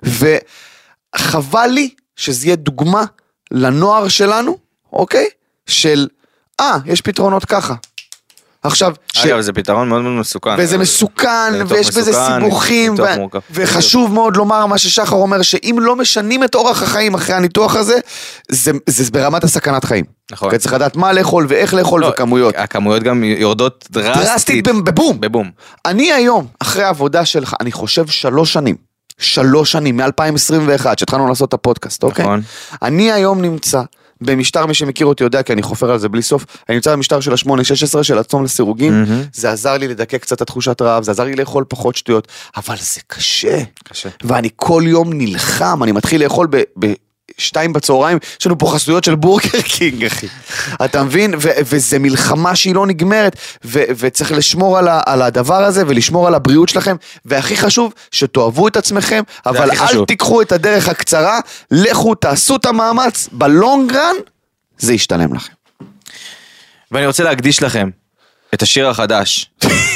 B: וחבל לי, שזה יהיה דוגמה, לנוער שלנו, אוקיי? של, אה, יש פתרונות ככה. עכשיו,
C: אגב, זה פתרון מאוד מאוד מסוכן.
B: וזה מסוכן, ויש בזה סיבוכים, וחשוב מאוד לומר מה ששחר אומר, שאם לא משנים את אורח החיים אחרי הניתוח הזה, זה ברמת הסכנת חיים.
C: נכון.
B: כי צריך לדעת מה לאכול ואיך לאכול וכמויות.
C: הכמויות גם יורדות דרסטית.
B: דרסטית בבום.
C: בבום.
B: אני היום, אחרי העבודה שלך, אני חושב שלוש שנים, שלוש שנים, מ-אלפיים עשרים ואחת, שהתחלנו לעשות את הפודקאסט, אוקיי?
C: נכון.
B: אני היום נמצא במשטר, מי שמכיר אותי יודע, כי אני חופר על זה בלי סוף, אני נמצא במשטר של ה-שמונה שש עשרה של הצום לסירוגין, mm-hmm. זה עזר לי לדקק קצת את תחושת רעב, זה עזר לי לאכול פחות שטויות, אבל זה קשה.
C: קשה.
B: ואני כל יום נלחם, אני מתחיל לאכול ב... ב- שתיים בצהריים, יש לנו פה חסויות של בורגר קינג, אחי. אתה מבין? ו- וזה מלחמה שהיא לא נגמרת, ו- וצריך לשמור על, ה- על הדבר הזה, ולשמור על הבריאות שלכם, והכי חשוב, שתאהבו את עצמכם, אבל אל חשוב. תיקחו את הדרך הקצרה, לכו, תעשו את המאמץ, בלונגרן, זה ישתלם לכם.
C: ואני רוצה להקדיש לכם את השיר החדש.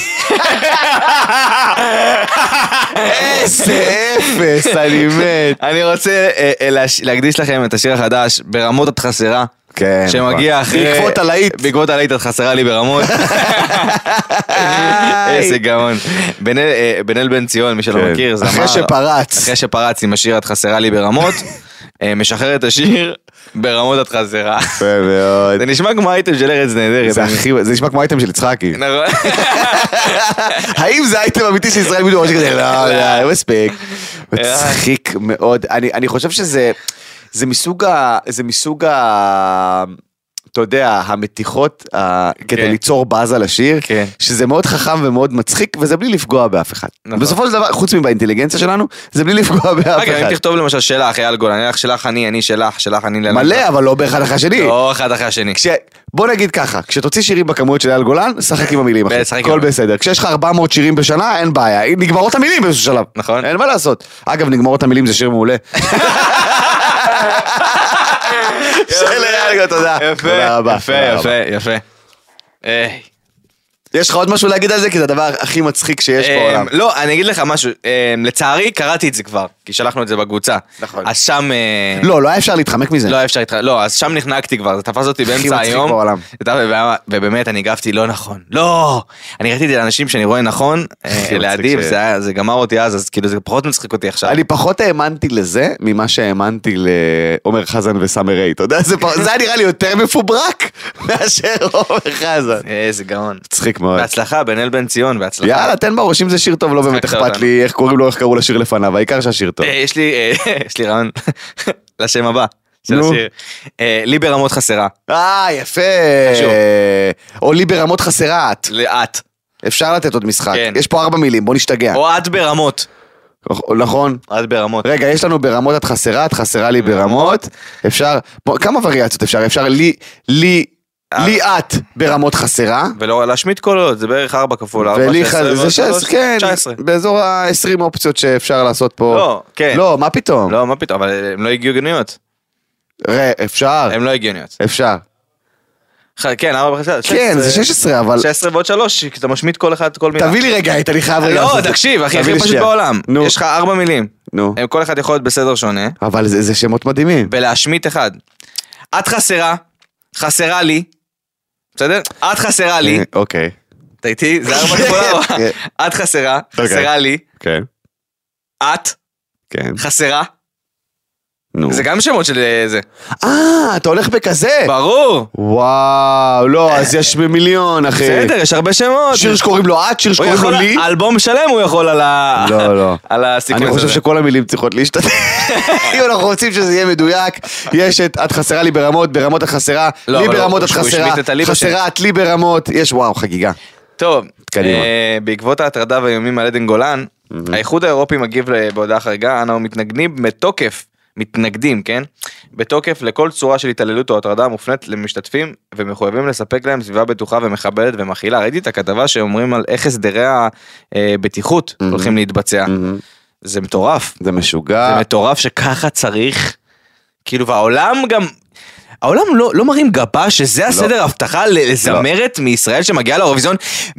B: איזה אפס, אני מת.
C: אני רוצה להקדיש לכם את השיר החדש, ברמות את חסרה.
B: כן.
C: שמגיע אחרי...
B: בעקבות הלהיט.
C: בעקבות הלהיט את חסרה לי ברמות. איזה גאון. בן-אל בן ציון, מי שלא מכיר, זמר.
B: אחרי שפרץ.
C: אחרי שפרץ עם השיר את חסרה לי ברמות. משחרר את השיר ברמות את חסרה.
B: יפה מאוד.
C: זה נשמע כמו אייטם של ארץ נהדרת.
B: זה נשמע כמו אייטם של יצחקי.
C: נכון.
B: האם זה אייטם אמיתי של ישראל בידור? לא, לא, מספיק. מצחיק מאוד. אני חושב שזה... זה מסוג ה... זה מסוג ה... אתה יודע, המתיחות כדי ליצור באז לשיר, שזה מאוד חכם ומאוד מצחיק, וזה בלי לפגוע באף אחד. בסופו של דבר, חוץ מבאינטליגנציה שלנו, זה בלי לפגוע באף אחד.
C: רגע, אם תכתוב למשל שלך, אייל גולן, אני שלך אני, אני שלך, שלך אני...
B: מלא, אבל לא באחד אחרי השני.
C: לא אחד אחרי השני.
B: בוא נגיד ככה, כשתוציא שירים בכמויות של אייל גולן, שחק עם המילים, אחי. הכל בסדר. כשיש לך ארבע מאות שירים בשנה, אין בעיה. נגמרות המילים באיזשהו שלב.
C: נכון.
B: אין מה לעשות. אגב, נגמרות המילים זה שיר מעולה. של אייל, תודה.
C: יפה, יפה, יפה, יפה.
B: יש לך עוד משהו להגיד על זה? כי זה הדבר הכי מצחיק שיש בעולם.
C: לא, אני אגיד לך משהו. לצערי, קראתי את זה כבר, כי שלחנו את זה בקבוצה.
B: נכון.
C: אז שם...
B: לא, לא היה אפשר להתחמק מזה.
C: לא היה אפשר להתחמק. לא, אז שם נחנקתי כבר, זה תפס אותי באמצע היום. ובאמת, אני הגבתי לא נכון. לא! אני ראיתי את זה לאנשים שאני רואה נכון, לידי, וזה גמר אותי אז, אז כאילו זה פחות מצחיק אותי עכשיו.
B: אני פחות האמנתי לזה, ממה שהאמנתי לעומר חזן וסאמר ריי. אתה יודע, זה היה נראה לי יותר מפוברק מאשר עומר חזן.
C: איזה גאון.
B: מצחיק מאוד.
C: בהצלחה, בן אל בן ציון, בהצלחה.
B: יאללה, תן בראש, אם זה שיר טוב, לא באמת אכפת לי איך קוראים לו, איך קראו לשיר לפניו, העיקר שהשיר טוב.
C: יש לי, יש לי רעיון לשם הבא של השיר. לי ברמות חסרה.
B: אה, יפה. או לי ברמות חסרה, את.
C: את.
B: אפשר לתת עוד משחק. יש פה ארבע מילים, בוא נשתגע.
C: או את ברמות.
B: נכון.
C: את ברמות.
B: רגע, יש לנו ברמות את חסרה, את חסרה לי ברמות. אפשר, כמה וריאציות אפשר? אפשר לי, לי, לי את ברמות חסרה.
C: ולא להשמיט קולות, זה בערך ארבע כפול ארבע.
B: ולי זה שש, כן, באזור ה-עשרים אופציות שאפשר לעשות פה.
C: לא, כן.
B: לא, מה פתאום?
C: לא, מה פתאום, אבל הם לא הגיוניות.
B: ראה, אפשר.
C: הם לא הגיוניות.
B: אפשר.
C: כן, ארבע בחסרה.
B: כן, זה שש עשרה, אבל...
C: שש עשרה ועוד שלוש, כי אתה משמיט כל אחד, כל מילה.
B: תביא לי רגע, היית לי חייב רגע.
C: לא, תקשיב, אחי, הכי פשוט בעולם. יש לך ארבע מילים.
B: נו.
C: כל אחד יכול להיות בסדר שונה.
B: אבל זה שמות מדהימים.
C: ולהשמיט אחד. את חסרה, חסרה לי. בסדר? את חסרה לי.
B: אוקיי.
C: אתה איתי? זה ארבע כפול ארבע. את חסרה, חסרה לי.
B: כן.
C: את.
B: כן.
C: חסרה.
B: נו.
C: זה גם שמות של זה.
B: אה, אתה הולך בכזה?
C: ברור.
B: וואו, לא, אז יש במיליון, אחי.
C: בסדר, יש הרבה שמות.
B: שיר שקוראים לו את, שיר שקוראים לו לי.
C: אלבום שלם הוא יכול על ה...
B: לא, לא.
C: על הסיכון הזה.
B: אני חושב שכל המילים צריכות להשתתף. אם אנחנו רוצים שזה יהיה מדויק, יש את את חסרה לי ברמות, ברמות את חסרה, לי ברמות את חסרה, חסרה את לי ברמות, יש וואו, חגיגה.
C: טוב, בעקבות ההטרדה והאיומים על עדן גולן, האיחוד האירופי מגיב בהודעה חריגה, אנו מתנגדים בתוקף, מתנגדים, כן? בתוקף לכל צורה של התעללות או הטרדה מופנית למשתתפים, ומחויבים לספק להם סביבה בטוחה ומכבדת ומכילה. ראיתי את הכתבה שאומרים על איך הסדרי הבטיחות הולכים להתבצע. זה מטורף.
B: זה משוגע.
C: זה מטורף שככה צריך, כאילו, והעולם גם... העולם לא, לא מרים גבה שזה הסדר הבטחה לזמרת מישראל שמגיעה לאירוויזיון.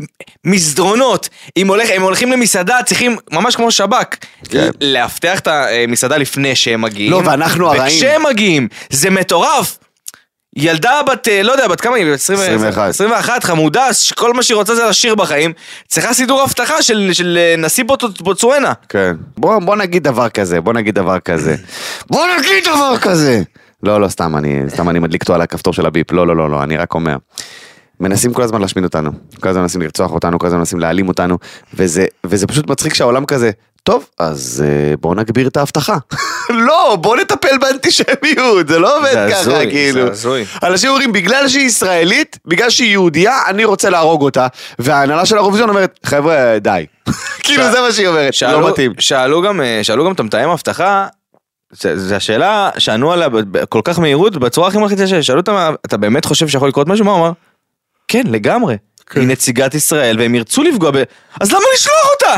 C: מסדרונות, אם הולך, הם הולכים למסעדה, צריכים ממש כמו שב"כ להבטח את המסעדה לפני שהם מגיעים.
B: לא, ואנחנו הרעים.
C: וכשהם מגיעים, זה מטורף. ילדה בת, לא יודע, בת כמה היא? עשרים ואחת, חמודה, שכל מה שהיא רוצה זה לשיר בחיים, צריכה סידור הבטחה של, של נשיא בוטסואנה.
B: כן. בוא, בוא נגיד דבר כזה, בוא נגיד דבר כזה. בוא נגיד דבר כזה. לא, לא, סתם, אני, סתם אני מדליק אותו על הכפתור של הביפ, לא, לא, לא, לא, אני רק אומר. מנסים כל הזמן להשמיד אותנו, כל הזמן מנסים לרצוח אותנו, כל הזמן מנסים להעלים אותנו, וזה, וזה פשוט מצחיק שהעולם כזה, טוב, אז בואו נגביר את ההבטחה. לא, בואו נטפל באנטישמיות, זה לא עובד ככה, כאילו. אנשים אומרים, בגלל שהיא ישראלית, בגלל שהיא יהודייה, אני רוצה להרוג אותה, וההנהלה של האירוויזיון אומרת, חבר'ה, די. כאילו זה מה שהיא אומרת, לא מתאים.
C: שאלו גם, שאלו גם את המתאם הבטחה, זה השאלה שענו עליה כל כך מהירות, בצורה הכי מלחיצה שיש, שאלו אותם, אתה באמת חושב שיכול לקרות משהו? מה הוא אמר? כן, לגמרי. היא נציגת ישראל, והם ירצו לפגוע ב... אז למה לשלוח אותה?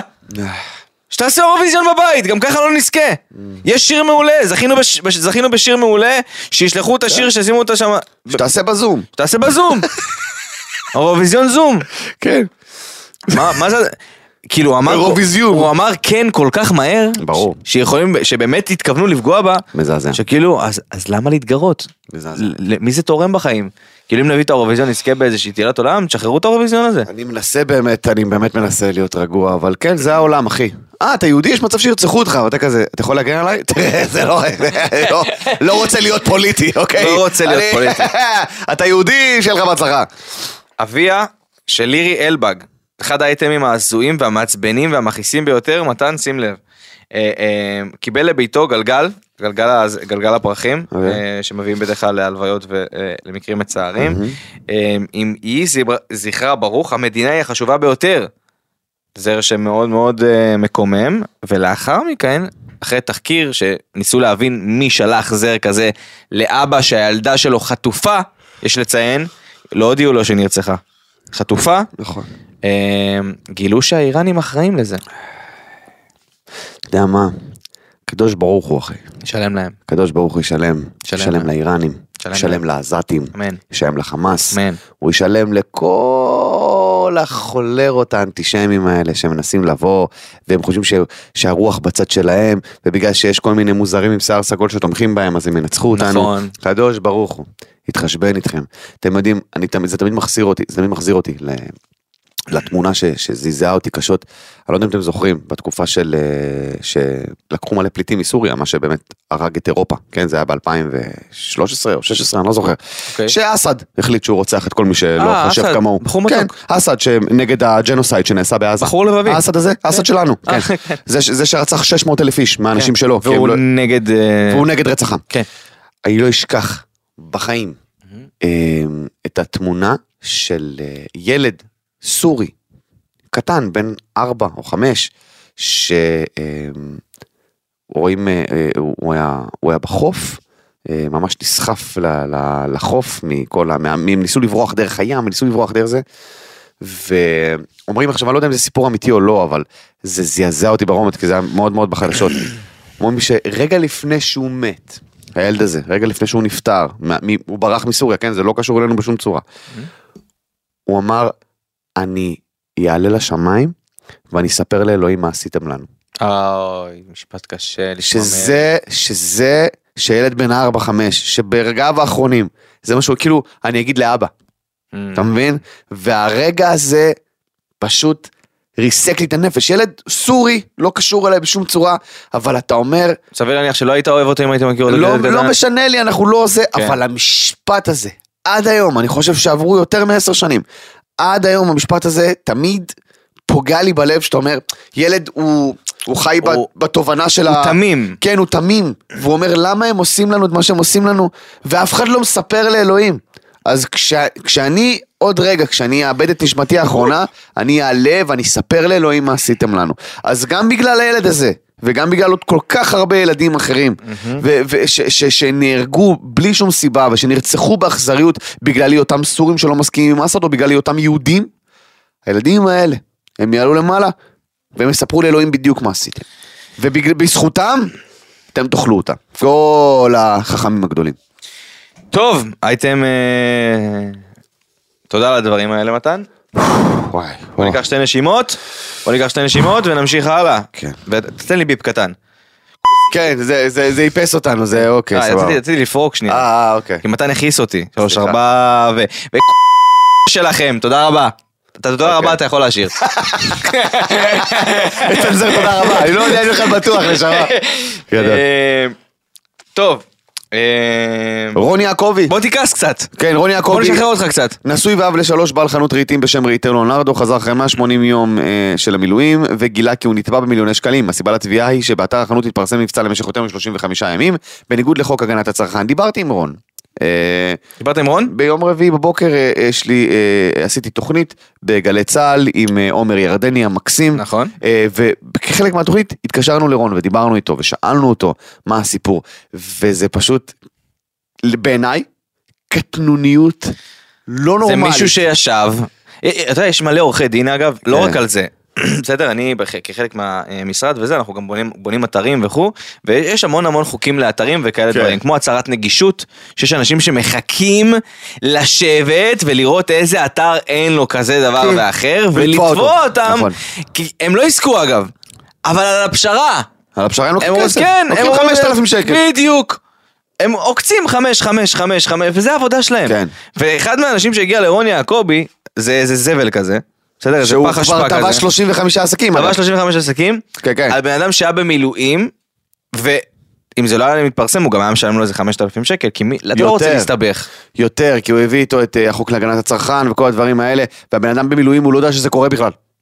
C: שתעשה אירוויזיון בבית, גם ככה לא נזכה. יש שיר מעולה, זכינו בשיר מעולה, שישלחו את השיר, שישימו אותה שם...
B: שתעשה בזום.
C: שתעשה בזום. אירוויזיון זום.
B: כן.
C: מה זה... כאילו, אמר, הוא אמר כן כל כך מהר,
B: ברור.
C: שיכולים, שבאמת התכוונו לפגוע בה,
B: מזעזע.
C: שכאילו, אז, אז למה להתגרות?
B: מזעזע.
C: מי זה תורם בחיים? כאילו, אם נביא את האירוויזיון, נזכה באיזושהי תהילת עולם, תשחררו את האירוויזיון הזה.
B: אני מנסה באמת, אני באמת מנסה להיות רגוע, אבל כן, זה העולם, אחי. אה, אתה יהודי, יש מצב שירצחו אותך, ואתה כזה, אתה יכול להגן עליי? תראה, זה לא, לא, לא רוצה להיות פוליטי, אוקיי?
C: לא רוצה להיות פוליטי.
B: אתה יהודי, שיהיה לך בהצלחה.
C: אביה של לירי אלבג. אחד האייטמים העזויים והמעצבנים והמכעיסים ביותר, מתן, שים לב. קיבל לביתו גלגל, גלגל הפרחים, שמביאים בדרך כלל להלוויות ולמקרים מצערים. אם יהי זכרה ברוך, המדינה היא החשובה ביותר. זר שמאוד מאוד מקומם, ולאחר מכן, אחרי תחקיר שניסו להבין מי שלח זר כזה לאבא שהילדה שלו חטופה, יש לציין, לא הודיעו לו שנרצחה. חטופה?
B: נכון.
C: גילו שהאיראנים אחראים לזה.
B: אתה יודע מה? קדוש ברוך הוא אחי.
C: ישלם להם.
B: קדוש ברוך הוא ישלם. ישלם לאיראנים. ישלם לעזתים.
C: אמן.
B: ישלם לחמאס.
C: אמן.
B: הוא ישלם לכל החולרות האנטישמים האלה שמנסים לבוא, והם חושבים ש... שהרוח בצד שלהם, ובגלל שיש כל מיני מוזרים עם שיער סגול שתומכים בהם, אז הם ינצחו אותנו.
C: נכון.
B: קדוש ברוך הוא. התחשבן איתכם. אתם יודעים, אני, זה תמיד מחזיר אותי, זה תמיד מחזיר אותי ל... לתמונה ש, שזיזעה אותי קשות. אני לא יודע אם אתם זוכרים, בתקופה של, שלקחו מלא פליטים מסוריה, מה שבאמת הרג את אירופה, כן, זה היה ב-אלפיים ושלוש עשרה או שש עשרה, אני לא זוכר, okay. שאסד החליט שהוא רוצח את כל מי שלא 아, חושב אסד, כמוהו. בחור מתוק. כן, אסד שנגד הג'נוסייד שנעשה בעזה.
C: בחור לבבי.
B: האסד הזה, האסד שלנו, כן. זה, זה שרצח שש מאות אלף איש מהאנשים
C: כן.
B: שלו.
C: והוא נגד...
B: והוא נגד רצחם.
C: כן.
B: אני לא אשכח בחיים את התמונה של ילד סורי, קטן, בין ארבע או חמש, שרואים, הוא היה, הוא היה בחוף, ממש נסחף לחוף, מכל, הם ניסו לברוח דרך הים, ניסו לברוח דרך זה, ואומרים עכשיו, אני לא יודע אם זה סיפור אמיתי או לא, אבל זה זעזע אותי ברומת, כי זה היה מאוד מאוד בחדשות. אומרים שרגע לפני שהוא מת, הילד הזה, רגע לפני שהוא נפטר, הוא ברח מסוריה, כן, זה לא קשור אלינו בשום צורה. הוא אמר, אני יעלה לשמיים, ואני אספר לאלוהים מה עשיתם לנו.
C: אוי, משפט קשה.
B: שזה, שזה, שילד בן ארבע, חמש, שברגעיו האחרונים, זה משהו, כאילו, אני אגיד לאבא. אתה מבין? והרגע הזה, פשוט ריסק לי את הנפש. ילד סורי, לא קשור אליי בשום צורה, אבל אתה אומר...
C: סביר להניח שלא היית אוהב אותו אם היית מכיר אותו.
B: לא, לא משנה לי, אנחנו לא עושה, אבל המשפט הזה, עד היום, אני חושב שעברו יותר מעשר שנים, עד היום המשפט הזה תמיד פוגע לי בלב, שאתה אומר, ילד הוא, הוא חי הוא, בתובנה של
C: הוא
B: ה...
C: הוא תמים.
B: כן, הוא תמים. והוא אומר, למה הם עושים לנו את מה שהם עושים לנו? ואף אחד לא מספר לאלוהים. אז כש, כשאני, עוד רגע, כשאני אאבד את נשמתי האחרונה, אני אעלה ואני אספר לאלוהים מה עשיתם לנו. אז גם בגלל הילד הזה, וגם בגלל עוד כל כך הרבה ילדים אחרים, שנהרגו בלי שום סיבה, ושנרצחו באכזריות בגלל אותם סורים שלא מסכימים עם אסד, או בגלל אותם יהודים, הילדים האלה, הם יעלו למעלה, והם יספרו לאלוהים בדיוק מה עשיתם. ובזכותם, אתם תאכלו אותה. כל החכמים הגדולים.
C: טוב, הייתם... תודה על הדברים האלה, מתן.
B: וואי,
C: בוא ניקח שתי נשימות, בוא ניקח שתי נשימות ונמשיך הלאה.
B: כן.
C: ותתן לי ביפ קטן.
B: כן, זה ייפס אותנו, זה אוקיי,
C: סבבה. רציתי לפרוק שנייה.
B: אה, אוקיי.
C: כי מתן הכיס אותי. שלוש, ארבע, ו... ו... שלכם, תודה רבה. תודה רבה, אתה יכול להשאיר.
B: תנזר, תודה רבה. אני לא יודע, אני לך בטוח לשמה.
C: טוב.
B: רוני יעקובי.
C: בוא תיקס קצת.
B: כן, רוני יעקובי.
C: בוא נשחרר אותך קצת.
B: נשוי ואב לשלוש, בעל חנות רהיטים בשם רהיטר לונרדו, חזר אחרי מאה ושמונים יום של המילואים, וגילה כי הוא נתבע במיליוני שקלים. הסיבה לתביעה היא שבאתר החנות התפרסם מבצע למשך יותר מ-שלושים וחמישה ימים, בניגוד לחוק הגנת הצרכן. דיברתי עם רון.
C: דיברת עם רון?
B: ביום רביעי בבוקר שלי עשיתי תוכנית בגלי צהל עם עומר ירדני המקסים.
C: נכון.
B: וכחלק מהתוכנית התקשרנו לרון ודיברנו איתו ושאלנו אותו מה הסיפור, וזה פשוט בעיניי קטנוניות לא נורמלית.
C: זה מישהו שישב, אתה יודע, יש מלא עורכי דין אגב, לא רק על זה. בסדר, אני כחלק מהמשרד וזה, אנחנו גם בונים, בונים אתרים וכו', ויש המון המון חוקים לאתרים וכאלה דברים, כמו הצהרת נגישות, שיש אנשים שמחכים לשבת ולראות איזה אתר אין לו כזה דבר ואחר, ולתבוע אותם, כי הם לא עסקו אגב, אבל על הפשרה.
B: על הפשרה הם לוקחים כסף,
C: לוקחים
B: חמשת אלפים שקל.
C: בדיוק. הם עוקצים חמש, חמש, חמש, חמש, וזה העבודה שלהם. ואחד מהאנשים שהגיע לרוני יעקובי, זה זבל כזה, בסדר,
B: שהוא כבר טבע שלושים וחמישה עסקים.
C: טבע שלושים וחמישה עסקים, על בן אדם שהיה במילואים, ואם זה לא היה מתפרסם, הוא גם היה משלם לו איזה חמשת אלפים שקל, כי אתה לא רוצה להסתבך.
B: יותר, כי הוא הביא איתו את החוק להגנת הצרכן וכל הדברים האלה, והבן אדם במילואים הוא לא יודע שזה קורה בכלל.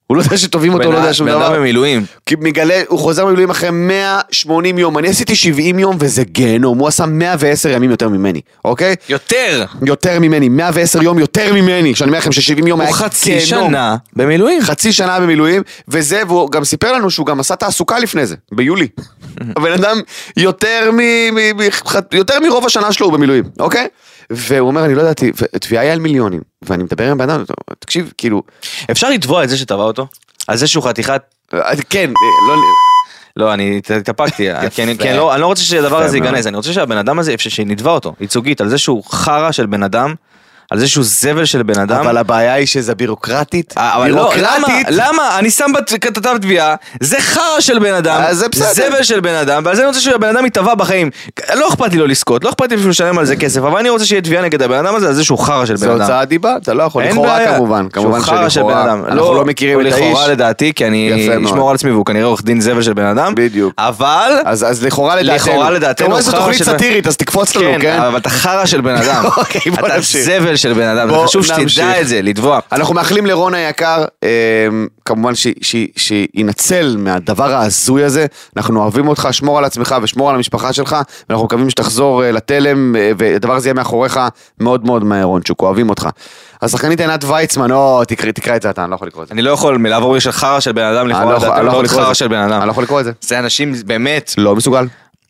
B: הוא לא יודע שטובים אותו, הוא לא יודע שום דבר.
C: בן אדם במילואים.
B: כי מגלה, הוא חוזר במילואים אחרי מאה ושמונים יום, אני עשיתי שבעים יום וזה גיהנום, הוא עשה מאה ועשר ימים יותר ממני, אוקיי?
C: יותר!
B: יותר ממני, מאה ועשר יום יותר ממני, שאני אומר לכם ש-שבעים יום היה גיהנום.
C: הוא חצי שנה במילואים.
B: חצי שנה במילואים, וזה, והוא גם סיפר לנו שהוא גם עשה תעסוקה לפני זה, ביולי. הבן אדם יותר מ... יותר מרוב השנה שלו הוא במילואים, אוקיי? והוא אומר, אני לא ידעתי, תביעה היה על מיליונים, ואני מדבר עם בן אדם, תקשיב, כאילו...
C: אפשר לתבוע את זה שתבע אותו? על זה שהוא חתיכת...
B: כן, לא...
C: לא, אני התאפקתי, כי אני לא רוצה שהדבר הזה ייגנז, אני רוצה שהבן אדם הזה, שנתבע אותו, ייצוגית, על זה שהוא חרה של בן אדם, על זה שהוא זבל של בן אדם.
B: אבל הבעיה היא שזה בירוקרטית.
C: אבל לא, למה? למה? אני שם בכתב תביעה, זה חרה של בן אדם, זבל של בן אדם, ועל זה אני רוצה שהבן אדם יתבע בחיים. לא אכפת לי לא לזכות, לא אכפת לי שהוא ישלם על זה כסף, אבל אני רוצה שיהיה תביעה נגד הבן אדם הזה, על זה שהוא חרה של בן אדם.
B: זה הוצאה דיבה, אתה לא יכול, לכאורה כמובן.
C: שהוא חרה של בן אדם.
B: אנחנו לא מכירים את האיש.
C: לכאורה לדעתי, כי אני אשמור על עצמי, והוא כנראה עורך דין זבל של בן אדם.
B: בדיוק.
C: אבל...
B: אז לכאורה לדעתנו. אתה תוכנית סאטירית, אז תקפוץ לנו, כן?
C: אבל אתה חרה של בן אדם. אתה זבל של בן אדם. חשוב שתדע את זה, לתבוע.
B: אנחנו מאחלים לרון היקר, כמובן שינצל מהדבר ההזוי הזה, אנחנו אוהבים אותך, שמור על עצמך ושמור על המשפחה שלך, ואנחנו מקווים שתחזור לתלם, והדבר הזה יהיה מאחוריך מאוד מאוד מהרון, שוק, אוהבים אותך. השחקנית עינת ויצמן, או, תקרא את זה אתה, אני לא יכול לקרוא את זה.
C: אני לא יכול, מלעבור לי של חרה של בן אדם, לכאורה לדעתי, לא חרה של בן אדם.
B: אני לא יכול לקרוא את זה.
C: זה אנשים באמת...
B: לא מסוגל.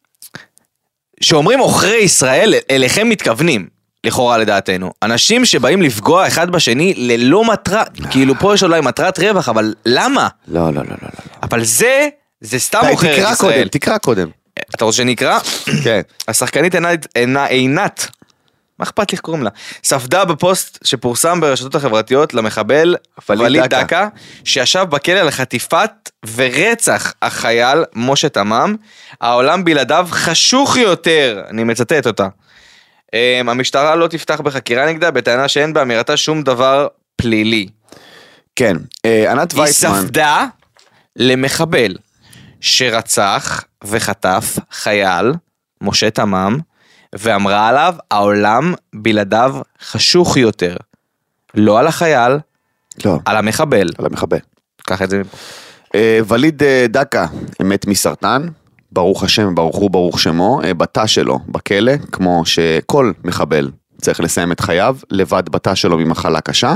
C: שאומרים עוכרי ישראל, אליכם מתכוונים. לכאורה לדעתנו, אנשים שבאים לפגוע אחד בשני ללא מטרה, כאילו פה יש אולי מטרת רווח, אבל למה?
B: לא, לא, לא, לא.
C: אבל זה, זה סתם עוכר את ישראל.
B: תקרא קודם.
C: אתה רוצה שנקרא?
B: כן.
C: השחקנית עינת, מה אכפת לך קוראים לה? ספדה בפוסט שפורסם ברשתות החברתיות למחבל וליד דקה, שישב בכלא על חטיפת ורצח החייל משה תמם, העולם בלעדיו חשוך יותר, אני מצטט אותה. המשטרה לא תפתח בחקירה נגדה בטענה שאין באמירתה שום דבר פלילי.
B: כן, עינת ויצמן.
C: היא ספדה למחבל שרצח וחטף חייל, משה תמם, ואמרה עליו, העולם בלעדיו חשוך יותר. לא על החייל,
B: לא.
C: על המחבל.
B: על המחבל.
C: קח את זה מפה.
B: וליד דקה, מת מסרטן. ברוך השם, ברוך הוא, ברוך שמו, בתא שלו בכלא, כמו שכל מחבל צריך לסיים את חייו, לבד בתא שלו ממחלה קשה,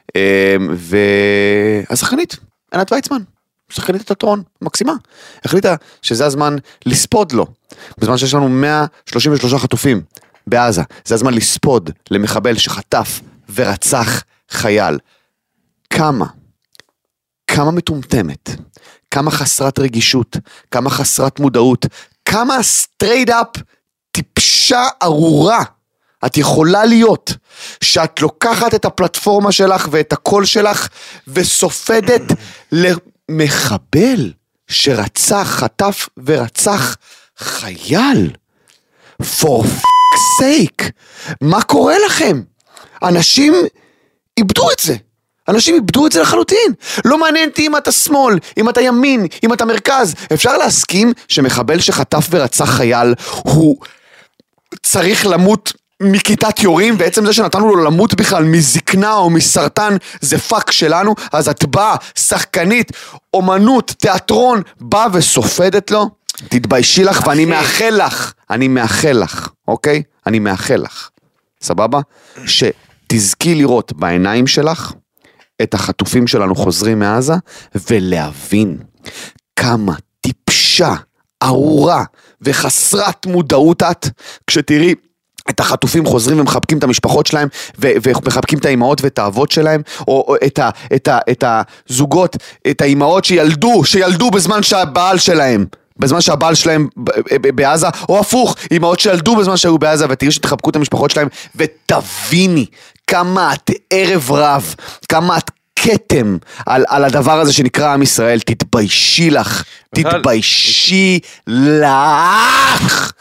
B: והשחקנית, עינת ויצמן, שחקנית התיאטרון, מקסימה, החליטה שזה הזמן לספוד לו, בזמן שיש לנו מאה שלושים ושלושה חטופים בעזה, זה הזמן לספוד למחבל שחטף ורצח חייל. כמה? כמה מטומטמת, כמה חסרת רגישות, כמה חסרת מודעות, כמה סטרייט אפ טיפשה ארורה את יכולה להיות, שאת לוקחת את הפלטפורמה שלך ואת הקול שלך וסופדת למחבל שרצח, חטף ורצח חייל. For fuck's sake, מה קורה לכם? אנשים איבדו את זה. אנשים איבדו את זה לחלוטין. לא מעניין אותי אם אתה שמאל, אם אתה ימין, אם אתה מרכז. אפשר להסכים שמחבל שחטף ורצח חייל, הוא צריך למות מכיתת יורים, בעצם זה שנתנו לו למות בכלל מזקנה או מסרטן, זה פאק שלנו. אז את באה, שחקנית, אומנות, תיאטרון, באה וסופדת לו. תתביישי לך ואני מאחל לך, אני מאחל לך, אוקיי? אני מאחל לך, סבבה? שתזכי לראות בעיניים שלך את החטופים שלנו חוזרים מעזה, ולהבין כמה טיפשה, ארורה וחסרת מודעות את, כשתראי את החטופים חוזרים ומחבקים את המשפחות שלהם, ו- ומחבקים את האימהות ואת האבות שלהם, או, או את, ה- את, ה- את הזוגות, את האימהות שילדו, שילדו בזמן שהבעל שלהם, בזמן שהבעל שלהם בעזה, או הפוך, אימהות שילדו בזמן שהיו בעזה, ותראי שתחבקו את המשפחות שלהם, ותביני כמה את ערב רב, כמה את קטם על, על הדבר הזה שנקרא עם ישראל. תתביישי לך, תתביישי לך.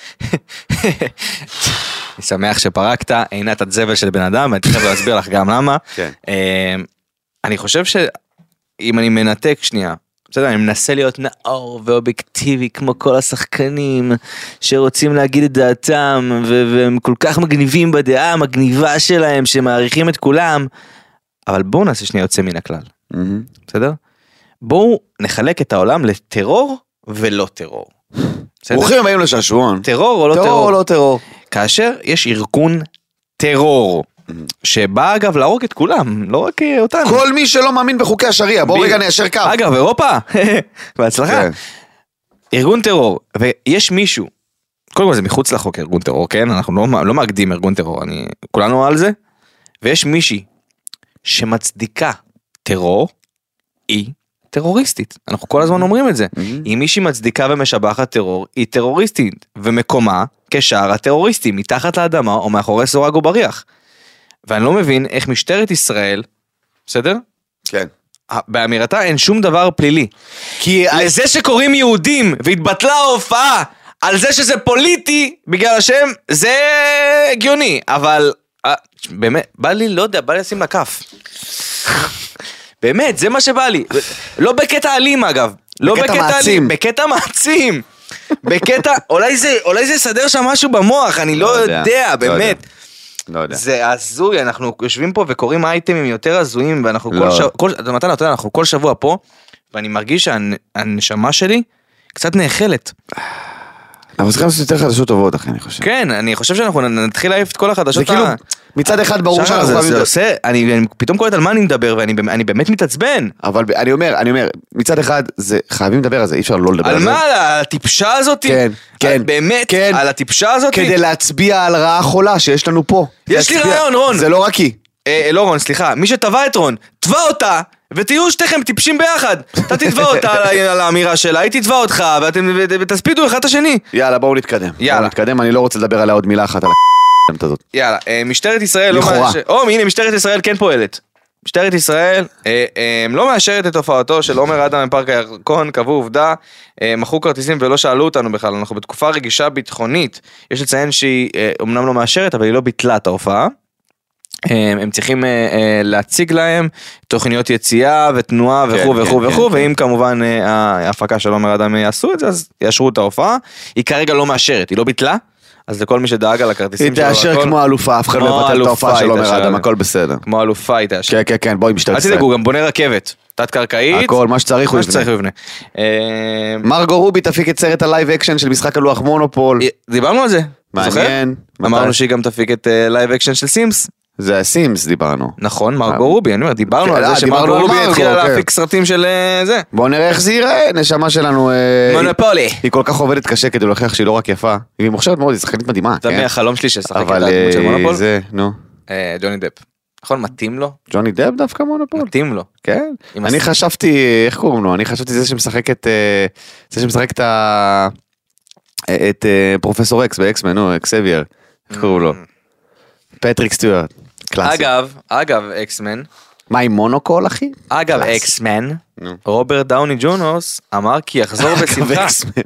C: אני שמח שפרקת, עינת את זבל של בן אדם, ואני תכף להסביר לך גם למה. אני חושב שאם אני מנתק שנייה, בסדר, אני מנסה להיות נאור ואובייקטיבי כמו כל השחקנים שרוצים להגיד את דעתם, והם כל כך מגניבים בדעה המגניבה שלהם, שמעריכים את כולם, אבל בואו נעשה שנייה יוצא מן הכלל. בסדר? בואו נחלק את העולם לטרור ולא טרור.
B: ברוכים הבאים לשעשועון.
C: טרור או לא
B: טרור
C: טרור?
B: או לא טרור?
C: כאשר יש ארגון טרור, שבא אגב להרוג את כולם, לא רק אותנו.
B: כל מי שלא מאמין בחוקי השריעה, בואו רגע ניישר קו.
C: אגב, אירופה, בהצלחה. ארגון טרור, ויש מישהו, קודם כל זה מחוץ לחוק ארגון טרור, כן? אנחנו לא, לא מאגדים ארגון טרור, אני, כולנו על זה, ויש מישהי שמצדיקה טרור, היא טרוריסטית. אנחנו כל הזמן אומרים את זה. אם מישהי מצדיקה ומשבחת טרור, היא טרוריסטית, ומקומה כשאר הטרוריסטים, מתחת לאדמה או מאחורי סורג ובריח. ואני לא מבין איך משטרת ישראל, בסדר?
B: כן.
C: באמירתה אין שום דבר פלילי.
B: כי
C: לזה שקוראים יהודים והתבטלה ההופעה על זה שזה פוליטי בגלל השם, זה הגיוני, אבל באמת, בא לי, לא יודע, בא לי לשים לקף. באמת, זה מה שבא לי. לא בקטע אלים אגב. לא
B: בקטע מעצים.
C: בקטע מעצים. בקטע, אולי זה, אולי זה יסדר שם משהו במוח, אני לא יודע, באמת.
B: לא יודע.
C: זה הזוי, אנחנו יושבים פה וקוראים אייטמים יותר הזויים, ואנחנו כל שבוע, כל, מתן, אתה יודע, אנחנו כל שבוע פה, ואני מרגיש שהנשמה שלי קצת נאכלת.
B: אנחנו צריכים לעשות יותר חדשות טובות, אחי, אני חושב.
C: כן, אני חושב שאנחנו נתחיל להעיף את כל החדשות.
B: זה כאילו, מצד אחד ברור שאנחנו חייבים...
C: זה עושה, אני פתאום קוראת על מה אני מדבר, ואני באמת מתעצבן.
B: אבל אני אומר, אני אומר, מצד אחד, חייבים לדבר על זה, אי אפשר לא לדבר על זה.
C: על מה? על הטיפשה הזאת?
B: כן, כן.
C: באמת? על הטיפשה הזאת?
B: כדי להצביע על רעה חולה שיש לנו פה.
C: יש לי רעיון, רון.
B: זה לא רק היא.
C: לא רון, סליחה, מי שטבע את רון, טבע אותה, ותהיו שתיכם טיפשים ביחד. אתה תתבע אותה על האמירה שלה, היא תתבע אותך, ואתם תספידו אחד את השני.
B: יאללה, בואו נתקדם.
C: יאללה.
B: נתקדם, אני לא רוצה לדבר עליה עוד מילה אחת על ה... הזאת.
C: יאללה, משטרת ישראל...
B: לכאורה.
C: או, הנה, משטרת ישראל כן פועלת. משטרת ישראל לא מאשרת את הופעתו של עומר אדם מפארק הירקון, קבעו עובדה, מכרו כרטיסים ולא שאלו אותנו בכלל, אנחנו בתקופה רגישה ביטחונית, יש לציין שהיא אומנם לא מאשרת, אבל היא לא ביטלה את ההופעה. הם צריכים להציג להם תוכניות יציאה ותנועה וכו' וכו' וכו', ואם כמובן ההפקה של עומר אדם יעשו את זה, אז יאשרו את ההופעה. היא כרגע לא מאשרת, היא לא ביטלה, אז לכל מי שדאג על הכרטיסים
B: שלו, היא תאשר כמו אלופה, אף אחד לא יבטל את ההופעה של עומר אדם, הכל בסדר.
C: כמו אלופה היא תאשר.
B: כן, כן, כן, בואי משטרת ישראל.
C: אל תדאגו, גם בונה רכבת, תת קרקעית.
B: הכל, מה שצריך הוא יבנה. מרגו רובי תפיק את סרט הלייב אקשן של משחק הלוח מונופול.
C: דיברנו על זה.
B: מעניין.
C: אמרנו שהיא גם תפיק את לייב אקשן של סימס.
B: זה הסימס דיברנו.
C: נכון, מרגו רובי, אני אומר, דיברנו על זה שמרגו רובי התחילה להפיק סרטים של זה.
B: בואו נראה איך זה ייראה, נשמה שלנו.
C: מונופולי.
B: היא כל כך עובדת קשה כדי להוכיח שהיא לא רק יפה. היא מוכשרת מאוד, היא שחקנית מדהימה.
C: זה מהחלום שלי ששחק את הדמות של מונופול.
B: זה, נו.
C: ג'וני דפ. נכון, מתאים לו?
B: ג'וני דפ דווקא מונופול.
C: מתאים לו.
B: כן. אני חשבתי, איך קוראים לו? אני חשבתי זה שמשחק את, זה שמשחק את ה... את פרופסור אקס באקסמן, נו, אקסבייר. איך קוראים לו? פטריק סטיוארט.
C: אגב, אגב, אקסמן.
B: מה עם מונוקול, אחי?
C: אגב, אקסמן, רוברט דאוני ג'ונוס אמר כי יחזור בשמחה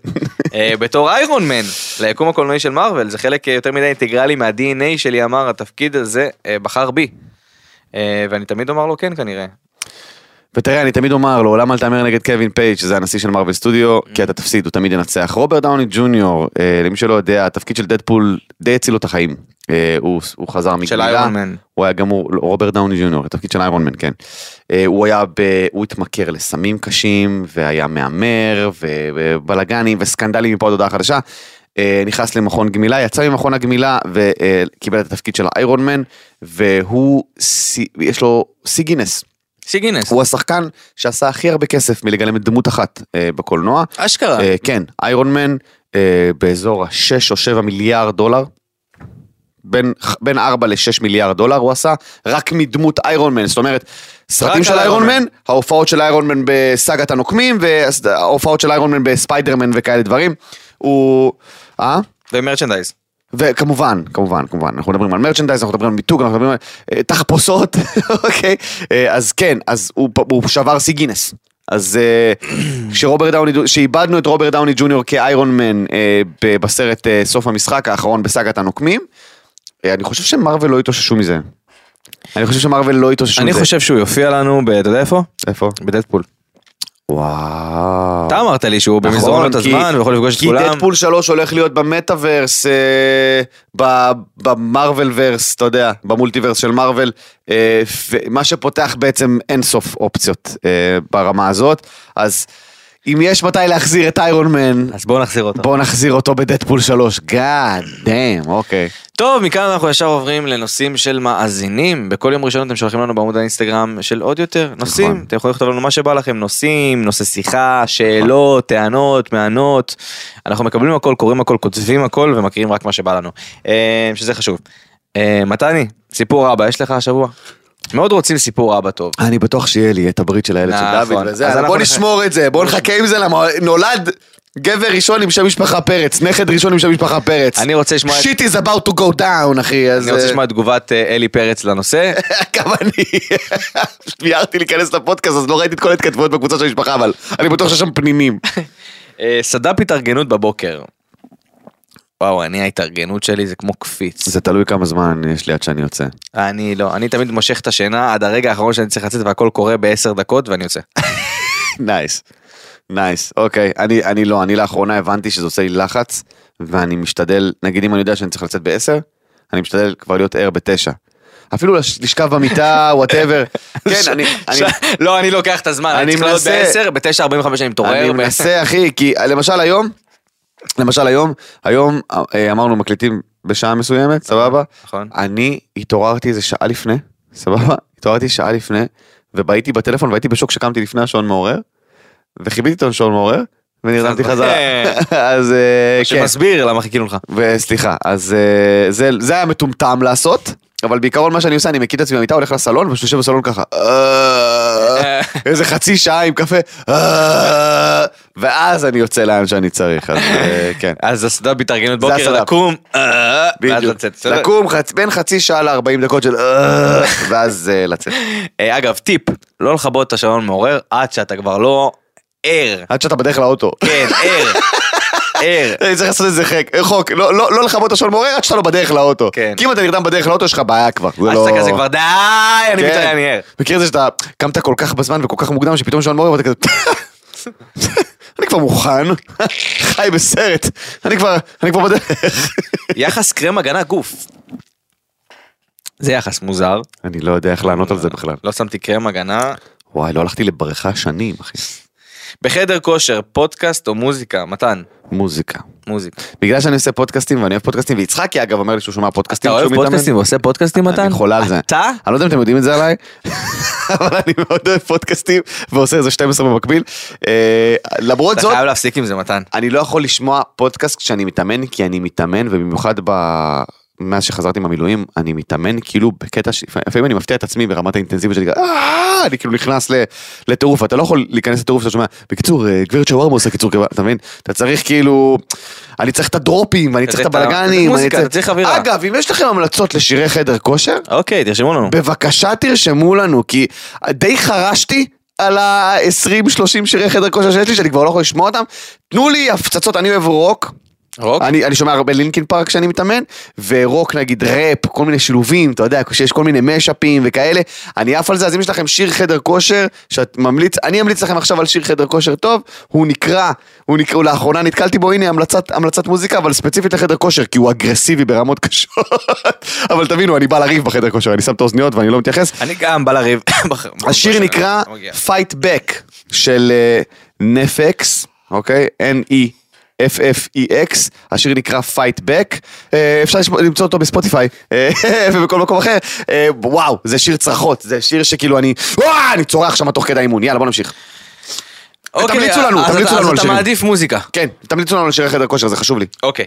C: בתור איירון מן ליקום הקולנועי של מארוול. זה חלק יותר מדי אינטגרלי מה-די אן איי שלי, אמר, התפקיד הזה בחר בי. ואני תמיד אומר לו כן כנראה.
B: ותראה, אני תמיד אומר לו, למה אל תאמר נגד קווין פייג' שזה הנשיא של מארוול סטודיו, כי אתה תפסיד, הוא תמיד ינצח. רוברט דאוני ג'וניור, למי שלא יודע, התפקיד של דדפול די הציל לו את החיים. הוא חזר מגמילה.
C: של איירון מן.
B: הוא היה גמור, רוברט דאוני ג'וניור, התפקיד של איירון מן, כן. הוא היה, הוא התמכר לסמים קשים, והיה מאמר, ובלגנים, וסקנדלים מפה עד הודעה חדשה. נכנס למכון גמילה, יצא ממכון הגמילה, וקיבל את התפקיד של איירון מן, והוא, יש לו סי גינס.
C: סיגינס.
B: הוא השחקן שעשה הכי הרבה כסף מלגלם את דמות אחת אה, בקולנוע.
C: אשכרה.
B: אה, כן, איירון מן אה, באזור ה-שש או שבע מיליארד דולר. בין, בין ארבע לשש מיליארד דולר הוא עשה, רק מדמות איירון מן. זאת אומרת, סרטים של איירון מן, ההופעות של איירון מן בסאגת הנוקמים, וההופעות של איירון מן בספיידרמן וכאלה דברים. הוא... אה?
C: ומרצ'נדייז.
B: וכמובן, כמובן, כמובן, אנחנו מדברים על מרצ'נדייז, אנחנו מדברים על מיתוג, אנחנו מדברים על תחפושות, אוקיי? אז כן, אז הוא, הוא שבר סי גינס. אז כשרוברט דאוני, שאיבדנו את רוברט דאוני ג'וניור כאיירון מן בסרט סוף המשחק האחרון בסאגת הנוקמים, אני חושב שמרוול לא התאוששו מזה. אני חושב שמרוול לא התאוששו מזה.
C: אני חושב שהוא יופיע לנו, אתה יודע איפה?
B: איפה?
C: בדדפול.
B: וואו.
C: אתה אמרת לי שהוא במזרון את הזמן ויכול לפגוש את כולם.
B: כי דדפול שלוש הולך להיות במטאברס, במרוול ורס, אתה יודע, במולטיברס של מרוול, מה שפותח בעצם אינסוף אופציות ברמה הזאת, אז אם יש מתי להחזיר את איירון מן,
C: אז בואו נחזיר אותו.
B: בואו נחזיר אותו בדדפול שלוש, God damn, אוקיי.
C: טוב, מכאן אנחנו ישר עוברים לנושאים של מאזינים. בכל יום ראשון אתם שולחים לנו בעמוד האינסטגרם של עוד יותר נושאים. נכון. אתם יכולים לכתוב לנו מה שבא לכם, נושאים, נושא שיחה, שאלות, נכון. טענות, מענות. אנחנו מקבלים הכל, קוראים הכל, כותבים הכל ומכירים רק מה שבא לנו. שזה חשוב. מתני, סיפור אבא, יש לך השבוע? מאוד רוצים סיפור אבא טוב.
B: אני בטוח שיהיה לי את הברית של הילד של דוד וזה, בוא נשמור את זה, בוא נחכה עם זה, למה נולד גבר ראשון עם שם משפחה פרץ, נכד ראשון עם שם משפחה פרץ.
C: אני רוצה לשמוע...
B: Shit is about to go down, אחי.
C: אני רוצה לשמוע את תגובת אלי פרץ לנושא.
B: גם אני. ביארתי להיכנס לפודקאסט, אז לא ראיתי את כל התכתבויות בקבוצה של המשפחה, אבל אני בטוח שיש שם פנינים.
C: סד"פ התארגנות בבוקר. וואו, אני ההתארגנות שלי זה כמו קפיץ.
B: זה תלוי כמה זמן יש לי עד שאני יוצא.
C: אני לא, אני תמיד מושך את השינה עד הרגע האחרון שאני צריך לצאת והכל קורה בעשר דקות ואני יוצא.
B: נייס, נייס, אוקיי, אני, אני לא, אני לאחרונה הבנתי שזה עושה לי לחץ, ואני משתדל, נגיד אם אני יודע שאני צריך לצאת בעשר, אני משתדל כבר להיות ער בתשע. אפילו לשכב במיטה, whatever. כן, אני...
C: לא, אני לוקח את הזמן, אני צריך להיות בעשר, בתשע ארבעים וחמש אני מתעורר.
B: אני מנסה, אחי, כי למשל היום, למשל היום, היום אמרנו מקליטים בשעה מסוימת, סבבה?
C: נכון.
B: אני התעוררתי איזה שעה לפני, סבבה? התעוררתי שעה לפני, ובהייתי בטלפון והייתי בשוק שקמתי לפני השעון מעורר, וחיביתי את השעון מעורר, ונרדמתי חזרה. אז כן.
C: שמסביר למה חיכינו לך.
B: וסליחה, אז זה היה מטומטם לעשות, אבל בעיקרון מה שאני עושה, אני מקיד את עצמי במיטה, הולך לסלון, ושושב בסלון ככה, איזה חצי שעה עם קפה, ואז אני יוצא לאן שאני צריך, אז כן.
C: אז הסד"פ בהתארגנות בוקר, לקום, ואז לצאת.
B: לקום בין חצי שעה ל-ארבעים דקות של, ואז לצאת.
C: אגב, טיפ, לא לכבות את השעון מעורר, עד שאתה כבר לא ער.
B: עד שאתה בדרך לאוטו.
C: כן, ער. ער.
B: אני צריך לעשות את זה חוק, לא לכבות את השעון מעורר עד שאתה לא בדרך לאוטו. כי אם אתה נרדם בדרך לאוטו, יש לך בעיה כבר.
C: אז אתה כזה כבר די, אני מתאר, אני ער.
B: מכיר את זה שאתה קמת כל כך בזמן וכל כך מוקדם, שפתאום שעון מעורר ואתה כזה... אני כבר מוכן, חי בסרט, אני כבר, אני כבר בדרך.
C: יחס קרם הגנה גוף. זה יחס מוזר.
B: אני לא יודע איך לענות על זה בכלל.
C: לא שמתי קרם הגנה.
B: וואי, לא הלכתי לבריכה שנים, אחי.
C: בחדר כושר, פודקאסט או מוזיקה? מתן?
B: מוזיקה.
C: מוזיקה.
B: בגלל שאני עושה פודקאסטים, ואני אוהב פודקאסטים, ויצחקי אגב אומר לי שהוא שומע פודקאסטים.
C: אתה אוהב פודקאסטים ועושה פודקאסטים, מתן?
B: אני חולה על זה.
C: אתה?
B: אני לא יודע אם אתם יודעים את זה עליי, אבל אני מאוד אוהב פודקאסטים, ועושה איזה שתים עשרה במקביל. למרות זאת...
C: אתה חייב להפסיק עם זה, מתן.
B: אני לא יכול לשמוע פודקאסט כשאני מתאמן, כי אני מתאמן, ובמיוחד ב... מאז שחזרתי מהמילואים, אני מתאמן כאילו בקטע, לפעמים אני מפתיע את עצמי ברמת האינטנסיבית שלי, אני כאילו נכנס לטירוף, אתה לא יכול להיכנס לטירוף שאתה שומע, בקיצור, גברת שווארמה עושה קיצור, אתה מבין? אתה צריך כאילו, אני צריך את הדרופים, ואני צריך את הבלגנים, אגב, אם יש לכם המלצות לשירי חדר כושר,
C: אוקיי, תרשמו לנו.
B: בבקשה תרשמו לנו, כי די חרשתי על ה-עשרים שלושים שירי חדר כושר שיש לי, שאני כבר לא יכול לשמוע אותם, תנו לי הפצצות, אני אוהב רוק,
C: רוק?
B: אני, אני שומע הרבה לינקין פארק כשאני מתאמן, ורוק נגיד ראפ, כל מיני שילובים, אתה יודע, שיש כל מיני משאפים וכאלה, אני אף על זה, אז אם יש לכם שיר חדר כושר, שאת ממליץ, אני אמליץ לכם עכשיו על שיר חדר כושר טוב, הוא נקרא, הוא נקרא, הוא לאחרונה נתקלתי בו, הנה המלצת, המלצת מוזיקה, אבל ספציפית לחדר כושר, כי הוא אגרסיבי ברמות קשות, אבל תבינו, אני בא לריב בחדר כושר, אני שם את האוזניות ואני לא מתייחס.
C: אני גם בא לריב.
B: השיר נקרא Fight Back של נפקס, אוקיי? N E F F E X, השיר נקרא Fight Back, אפשר למצוא אותו בספוטיפיי ובכל מקום אחר, וואו, זה שיר צרחות, זה שיר שכאילו אני, וואו, אני צורח שם תוך כדי אימון, יאללה בוא נמשיך. תמליצו לנו, תמליצו לנו על
C: שירים. אז אתה מעדיף מוזיקה.
B: כן, תמליצו לנו על שירי חדר כושר, זה חשוב לי.
C: אוקיי.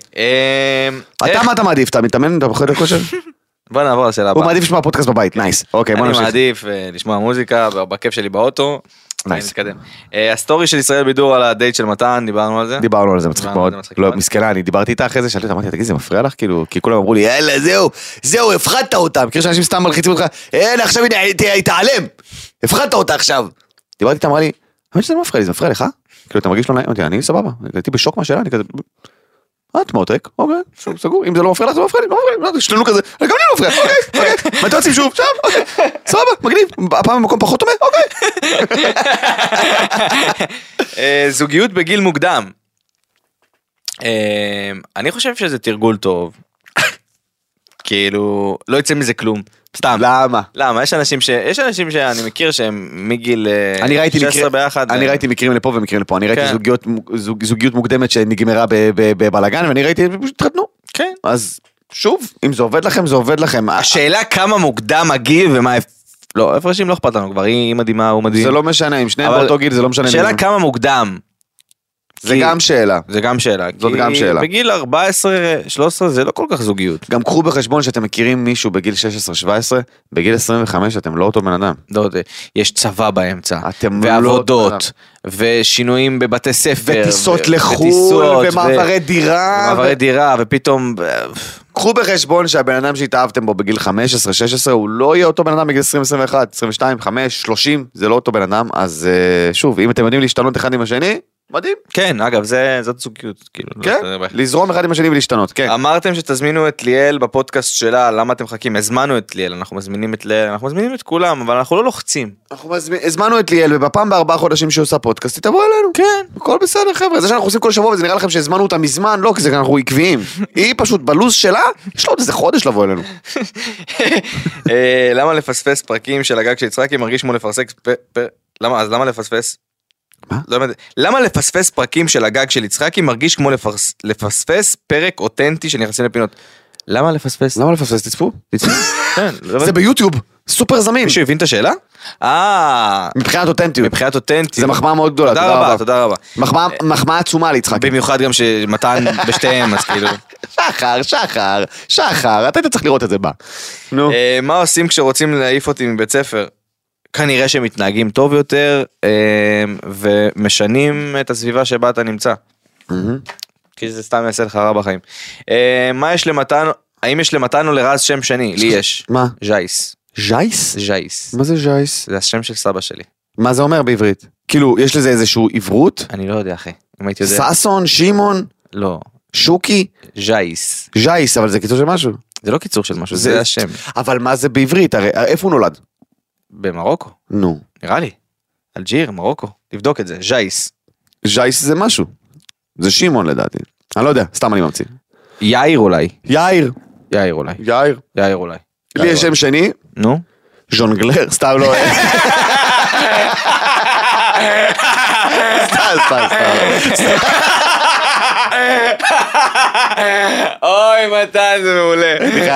B: אתה מה אתה מעדיף? אתה מתאמן בחדר כושר?
C: בוא נעבור לשאלה הבאה.
B: הוא מעדיף לשמוע פודקאסט בבית, נייס. אוקיי, בוא נמשיך.
C: אני מעדיף לשמוע מוזיקה, בכיף שלי באוטו. נתקדם. הסטורי של ישראל בידור על הדייט של מתן, דיברנו על זה?
B: דיברנו על זה, מצחיק מאוד. לא, מסכנה, אני דיברתי איתה אחרי זה, שאלתי, אמרתי, תגיד, זה מפריע לך? כאילו, כי כולם אמרו לי, יאללה, זהו, זהו, הפחדת אותה. מכיר שאנשים סתם מלחיצים אותך, אין, עכשיו היא תעלם. הפחדת אותה עכשיו. דיברתי איתה, אמרה לי, האמת שזה לא מפריע לי, זה מפריע לך? כאילו, אתה מרגיש לא נעים? אני סבבה, הייתי בשוק מהשאלה, אני כזה, את מותק, אוקיי, שוב, סגור, אם זה לא מפריע לך, זה לא מפריע לי, לא מפריע לי, שתנו כזה, גם לי לא מפריע, אוקיי, אוקיי, מתי יוצאים שוב, שם, אוקיי, סבבה, מגניב, הפעם במקום פחות טומה, אוקיי.
C: זוגיות בגיל מוקדם. אני חושב שזה תרגול טוב. כאילו, לא יצא מזה כלום. סתם.
B: למה?
C: למה? יש אנשים ש... יש אנשים שאני מכיר שהם מגיל שש עשרה ביחד.
B: אני ראיתי מקרים לפה ומקרים לפה. אני ראיתי זוגיות מוקדמת שנגמרה בבלגן, ואני ראיתי פשוט התחתנו.
C: כן.
B: אז שוב, אם זה עובד לכם, זה עובד לכם.
C: השאלה כמה מוקדם הגיל ומה... לא, הפרשים לא אכפת לנו כבר, היא מדהימה, הוא מדהים.
B: זה לא משנה, אם שניהם באותו גיל, זה לא משנה.
C: שאלה כמה מוקדם.
B: זה גם שאלה.
C: זה גם שאלה.
B: זאת גם שאלה.
C: בגיל ארבע עשרה שלוש עשרה זה לא כל כך זוגיות.
B: גם קחו בחשבון שאתם מכירים מישהו בגיל שש עשרה שבע עשרה, בגיל עשרים וחמש אתם לא אותו בן אדם.
C: לא, יש צבא באמצע.
B: אתם
C: ועבודות. ושינויים בבתי ספר.
B: וטיסות לחול. ומעברי דירה.
C: ומעברי דירה, ופתאום...
B: קחו בחשבון שהבן אדם שהתאהבתם בו בגיל חמש עשרה שש עשרה, הוא לא יהיה אותו בן אדם בגיל עשרים עשרים ואחת, עשרים ושתיים, חמש, שלושים, זה לא אותו בן אדם. אז שוב, אם אתם יודעים להשתנות אחד עם השני, מדהים.
C: כן, אגב, זה, זאת זוגיות, כאילו.
B: כן, לזרום אחד עם השני ולהשתנות, כן.
C: אמרתם שתזמינו את ליאל בפודקאסט שלה, למה אתם מחכים? הזמנו את ליאל, אנחנו מזמינים את ליאל, אנחנו מזמינים את כולם, אבל אנחנו לא לוחצים. אנחנו
B: הזמנו את ליאל, ובפעם בארבעה חודשים שהיא עושה פודקאסט, תבוא אלינו.
C: כן.
B: הכל בסדר, חבר'ה, זה שאנחנו עושים כל שבוע, וזה נראה לכם שהזמנו אותה מזמן, לא, כי זה אנחנו עקביים. היא פשוט בלוז שלה, יש לו עוד איזה חודש לבוא אלינו.
C: למה לפספס פרקים של הגג של יצחקי מרגיש כמו לפרסק למה, אז למה לפספס?
B: מה?
C: לא, למה לפספס פרקים של הגג של יצחקי מרגיש כמו לפרס, לפספס פרק אותנטי שנכנסים לפינות? למה לפספס?
B: למה לפספס? תצפו?
C: תצפו? כן,
B: זה ביוטיוב, סופר זמין.
C: מישהו הבין את השאלה? אה,
B: מבחינת אותנטיות.
C: מבחינת אותנטיות.
B: זה מחמאה מאוד גדולה,
C: תודה רבה, תודה רבה.
B: מחמאה עצומה ליצחקי.
C: במיוחד גם שמתן בשתיהם, אז כאילו.
B: שחר, שחר, שחר, אתה היית צריך לראות את זה בה. נו.
C: מה עושים כשרוצים להעיף אותי מבית ספר? כנראה שהם מתנהגים טוב יותר, ומשנים את הסביבה שבה אתה נמצא. כי זה סתם יעשה לך רע בחיים. מה יש למתן, האם יש למתן או לרז שם שני? לי יש.
B: מה?
C: ז'ייס.
B: ז'ייס?
C: ז'ייס.
B: מה זה ז'ייס?
C: זה השם של סבא שלי.
B: מה זה אומר בעברית? כאילו, יש לזה איזשהו עברות?
C: אני לא יודע, אחי. אם הייתי יודע.
B: ססון, שימון?
C: לא.
B: שוקי?
C: ז'ייס.
B: ז'ייס, אבל זה קיצור של משהו.
C: זה לא קיצור של משהו, זה השם.
B: אבל מה זה בעברית? הרי איפה הוא נולד?
C: במרוקו.
B: נו.
C: נראה לי. אלג'יר, מרוקו. תבדוק את זה. ז'ייס.
B: ז'ייס זה משהו. זה שימון לדעתי. אני לא יודע, סתם אני ממציא.
C: יאיר אולי.
B: יאיר.
C: יאיר אולי.
B: יאיר.
C: יאיר אולי.
B: לי יש שם שני.
C: נו.
B: ז'ונגלר, סתם לא... סתם, סתם, סתם.
C: אוי, מתן, זה מעולה.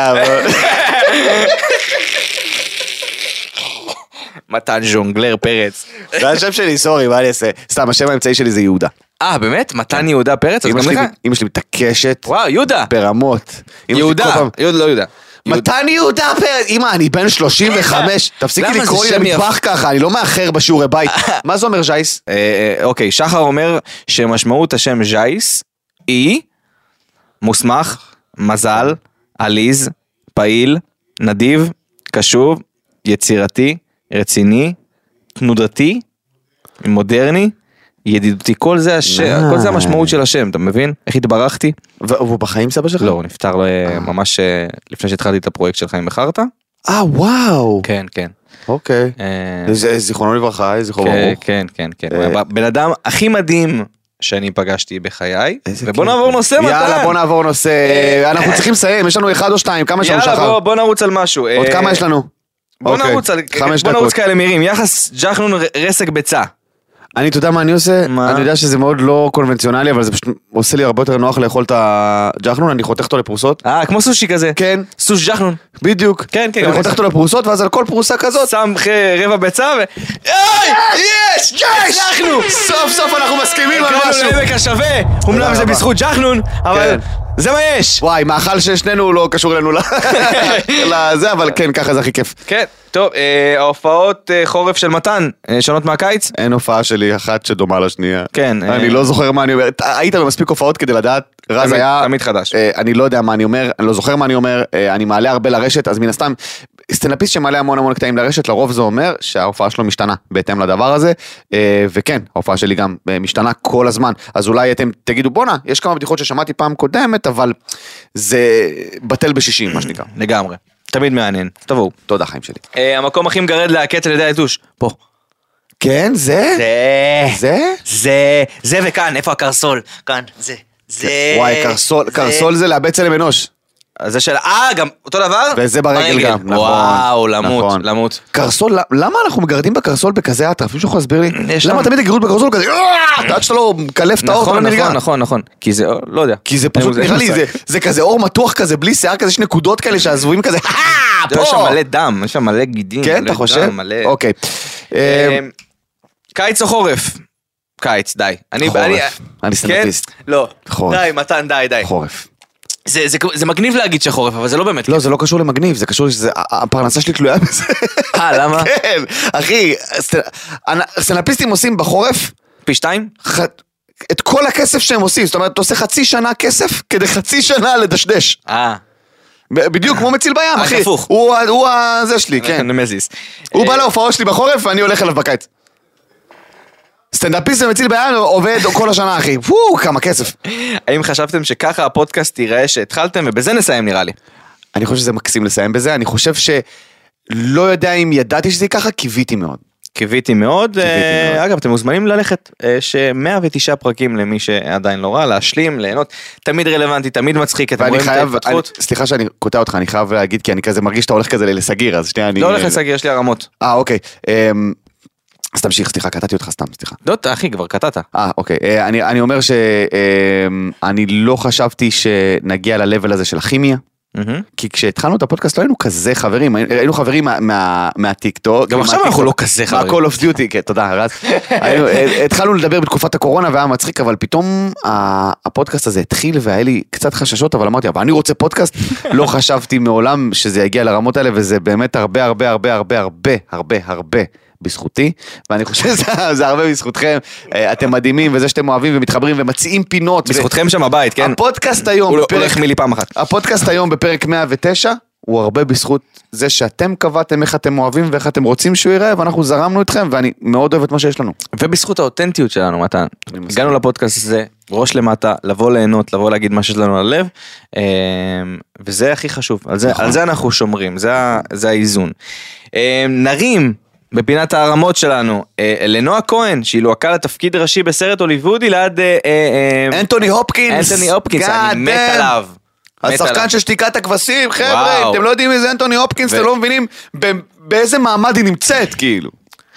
C: מתן ז'ונגלר פרץ.
B: זה השם שלי, סורי, מה אני אעשה? סתם, השם האמצעי שלי זה יהודה.
C: אה, באמת? מתן יהודה פרץ? אז גם לך?
B: אמא שלי מתעקשת.
C: וואו, יהודה.
B: ברמות.
C: יהודה. יהודה, לא יהודה.
B: מתן יהודה פרץ. אמא, אני בן שלושים וחמש. תפסיקי לקרוא לי למטבח ככה, אני לא מאחר בשיעורי בית. מה זה אומר ז'ייס?
C: אוקיי, שחר אומר שמשמעות השם ז'ייס היא מוסמך, מזל, עליז, פעיל, נדיב, קשוב, יצירתי, רציני, תנודתי, מודרני, ידידותי. כל זה השם, כל זה המשמעות של השם, אתה מבין? איך התברכתי?
B: והוא בחיים סבא שלך?
C: לא, הוא נפטר ממש לפני שהתחלתי את הפרויקט של חיים בחרטה.
B: אה, וואו.
C: כן, כן.
B: אוקיי. זיכרונו לברכה, זיכרונו ברוך.
C: כן, כן, כן. בן אדם הכי מדהים שאני פגשתי בחיי, ובוא נעבור נושא מתן.
B: יאללה, בוא נעבור נושא, אנחנו צריכים לסיים, יש לנו אחד או שתיים, כמה יש לנו שחר?
C: יאללה, בוא נרוץ על משהו.
B: עוד כמה יש לנו?
C: בוא נרוץ על, בוא נרוץ כאלה מירים, יחס ג'חנון רסק ביצה.
B: אני, אתה יודע מה אני עושה? אני יודע שזה מאוד לא קונבנציונלי, אבל זה פשוט עושה לי הרבה יותר נוח לאכול את הג'חנון, אני חותך אותו לפרוסות.
C: אה, כמו סושי כזה.
B: כן.
C: סוש ג'חנון.
B: בדיוק.
C: כן, כן.
B: אני חותך אותו לפרוסות, ואז על כל פרוסה כזאת.
C: שם רבע ביצה ו... אוי! יש!
B: הצלחנו! סוף סוף אנחנו מסכימים על משהו.
C: הגענו לעמק השווה, אומנם זה בזכות ג'חנון, אבל זה מה יש.
B: וואי, מאכל ששנינו לא קשור אלינו לזה, אבל כן, ככה זה הכי כיף.
C: כן, טוב, ההופעות חורף של מתן, שונות מהקיץ?
B: אין הופעה שלי אחת שדומה לשנייה.
C: כן.
B: אני לא זוכר מה אני אומר. היית במספיק הופעות כדי לדעת רז
C: תמיד-
B: היה,
C: תמיד חדש.
B: אה, אני לא יודע מה אני אומר, אני לא זוכר מה אני אומר, אה, אני מעלה הרבה לרשת, אז מן הסתם, סטנדאפיסט שמעלה המון המון קטעים לרשת, לרוב זה אומר שההופעה שלו משתנה בהתאם לדבר הזה, אה, וכן, ההופעה שלי גם אה, משתנה כל הזמן, אז אולי אתם תגידו, בונה, יש כמה בדיחות ששמעתי פעם קודמת, אבל זה בטל בשישים, מה שנקרא.
C: לגמרי. תמיד מעניין. תבואו.
B: תודה, חיים שלי.
C: אה, המקום הכי מגרד להקץ על ידי היתוש. פה.
B: כן, זה?
C: זה.
B: זה?
C: זה. זה וכאן. איפה הקרסול? כאן. זה. זה.
B: וואי, קרסול,
C: זה.
B: קרסול זה לאבד צלם אנוש.
C: אז זה של... אה, גם אותו דבר?
B: וזה ברגל גם, נכון.
C: וואו, למות,
B: נכון.
C: למות.
B: קרסול, למה אנחנו מגרדים בקרסול בכזה אטרף? מישהו יכול להסביר לי?
C: יש
B: למה
C: שם-
B: תמיד הגרות בקרסול כזה, "אה!" עד שאתה לא מקלף את האור, אתה
C: נכון,
B: לא נרגע.
C: נכון, נכון, נכון. כי זה, לא יודע.
B: כי זה פשוט
C: אין
B: נראה לי,
C: מושג.
B: זה- זה כזה אור מתוח כזה, בלי שיער כזה, יש נקודות כאלה שהזבובים כזה, "אה,
C: יש שם
B: פה!"
C: מלא דם, יש שם מלא גידים.
B: כן,
C: מלא
B: אתה חושב?
C: דם, מלא-
B: אוקיי.
C: אה,
B: אה,
C: קיץ או חורף? קיץ, די. אני-
B: חורף.
C: אני-
B: אני סטנדאפיסט.
C: כן? לא.
B: חורף.
C: די, מתן, די, די.
B: חורף.
C: זה- זה- זה מגניב להגיד שחורף, אבל זה לא באמת.
B: לא, זה לא קשור למגניב, זה קשור שזה, הפרנסה שלי תלויה בזה.
C: אה, למה?
B: כן, אחי, סטנ- סטנדאפיסטים עושים בחורף,
C: פי שתיים?
B: ח- את כל הכסף שהם עושים, זאת אומרת, אתה עושה חצי שנה כסף, כדי חצי שנה לדשדש.
C: אה.
B: ב- בדיוק כמו מציל בים,
C: רק
B: אחי.
C: הפוך.
B: הוא ה- הוא ה- זה שלי, כן.
C: נמזיס.
B: הוא
C: אה,
B: בא להופעות שלי בחורף ואני הולך אליו בקיץ. סטנדאפיסט ומציל בים עובד כל השנה, אחי. וואו, כמה כסף.
C: האם חשבתם שככה הפודקאסט ייראה שהתחלתם, ובזה נסיים נראה לי.
B: אני חושב שזה מקסים לסיים בזה, אני חושב שלא יודע אם ידעתי שזה ככה, קיוויתי מאוד.
C: קיוויתי מאוד.
B: קיוויתי
C: אה,
B: מאוד.
C: אגב, אתם מוזמנים ללכת, אה, ש-מאה ותשעה פרקים למי שעדיין לא ראה, להשלים, ליהנות, תמיד רלוונטי, תמיד מצחיק, אתם
B: ואני
C: רואים את
B: חייב, אני-
C: ההתפתחות.
B: סליחה שאני קוטע אותך, אני חייב להגיד, כי אני כזה מרגיש שאתה הולך כזה לסגיר, אז שנייה, אני...
C: לא הולך לסגר, יש לי הרמות.
B: אה, אוקיי. אמ, אז תמשיך, סליחה, קטעתי אותך סתם, סליחה.
C: לא, אחי, כבר קטעת.
B: אה, אוקיי. אה, אני, אני אומר שאני לא חשבתי שנגיע ל-level הזה של הכימיה,
C: מהמם.
B: כי כשהתחלנו את הפודקאסט לא היינו כזה חברים, היינו היינו חברים מה- מה- מהטיקטוק.
C: גם עכשיו
B: מהטיקטוק,
C: אנחנו לא כזה חברים.
B: מה-call of duty, כן, תודה, רז. היינו- אה, התחלנו לדבר בתקופת הקורונה והיה מצחיק, אבל פתאום ה- הפודקאסט הזה התחיל והיה לי קצת חששות, אבל אמרתי, אבל אני רוצה פודקאסט, לא חשבתי מעולם שזה יגיע לרמות האלה, וזה באמת הרבה הרבה הרבה הרבה הרבה הרבה הרבה בזכותי, ואני חושב שזה זה הרבה בזכותכם, אה, אתם מדהימים, וזה שאתם אוהבים ומתחברים ומציעים פינות. ו-
C: בזכותכם שם הבית, כן?
B: הפודקאסט היום,
C: הוא לא- הוא
B: בפרק-
C: לא החמיא לי פעם אחת.
B: הפודקאסט היום בפרק מאה ותשע, הוא הרבה בזכות זה שאתם קבעתם איך אתם אוהבים ואיך אתם רוצים שהוא ייראה, ואנחנו זרמנו אתכם, ואני מאוד אוהב את מה שיש לנו.
C: ובזכות האותנטיות שלנו, מתן.
B: מסכים.
C: הגענו לפודקאסט הזה, ראש למטה, לבוא ליהנות, לבוא להגיד מה שיש לנו על הלב, אה, וזה הכי חשוב, על זה,
B: נכון.
C: על זה אנחנו שומרים, זה, ה- זה האיזון. אה, נרים בפינת הערמות שלנו, אה, לנועה כהן, שהיא לוהקה לתפקיד ראשי בסרט הוליוודי ליד אה, אה, אה,
B: אנטוני הופקינס.
C: אנטוני הופקינס, אני
B: God
C: מת
B: damn.
C: עליו. מת
B: השחקן
C: עליו.
B: של שתיקת הכבשים, חבר'ה,
C: וואו.
B: אתם לא יודעים מי זה אנטוני הופקינס,
C: ו-
B: אתם לא מבינים ב- באיזה מעמד היא נמצאת, כאילו.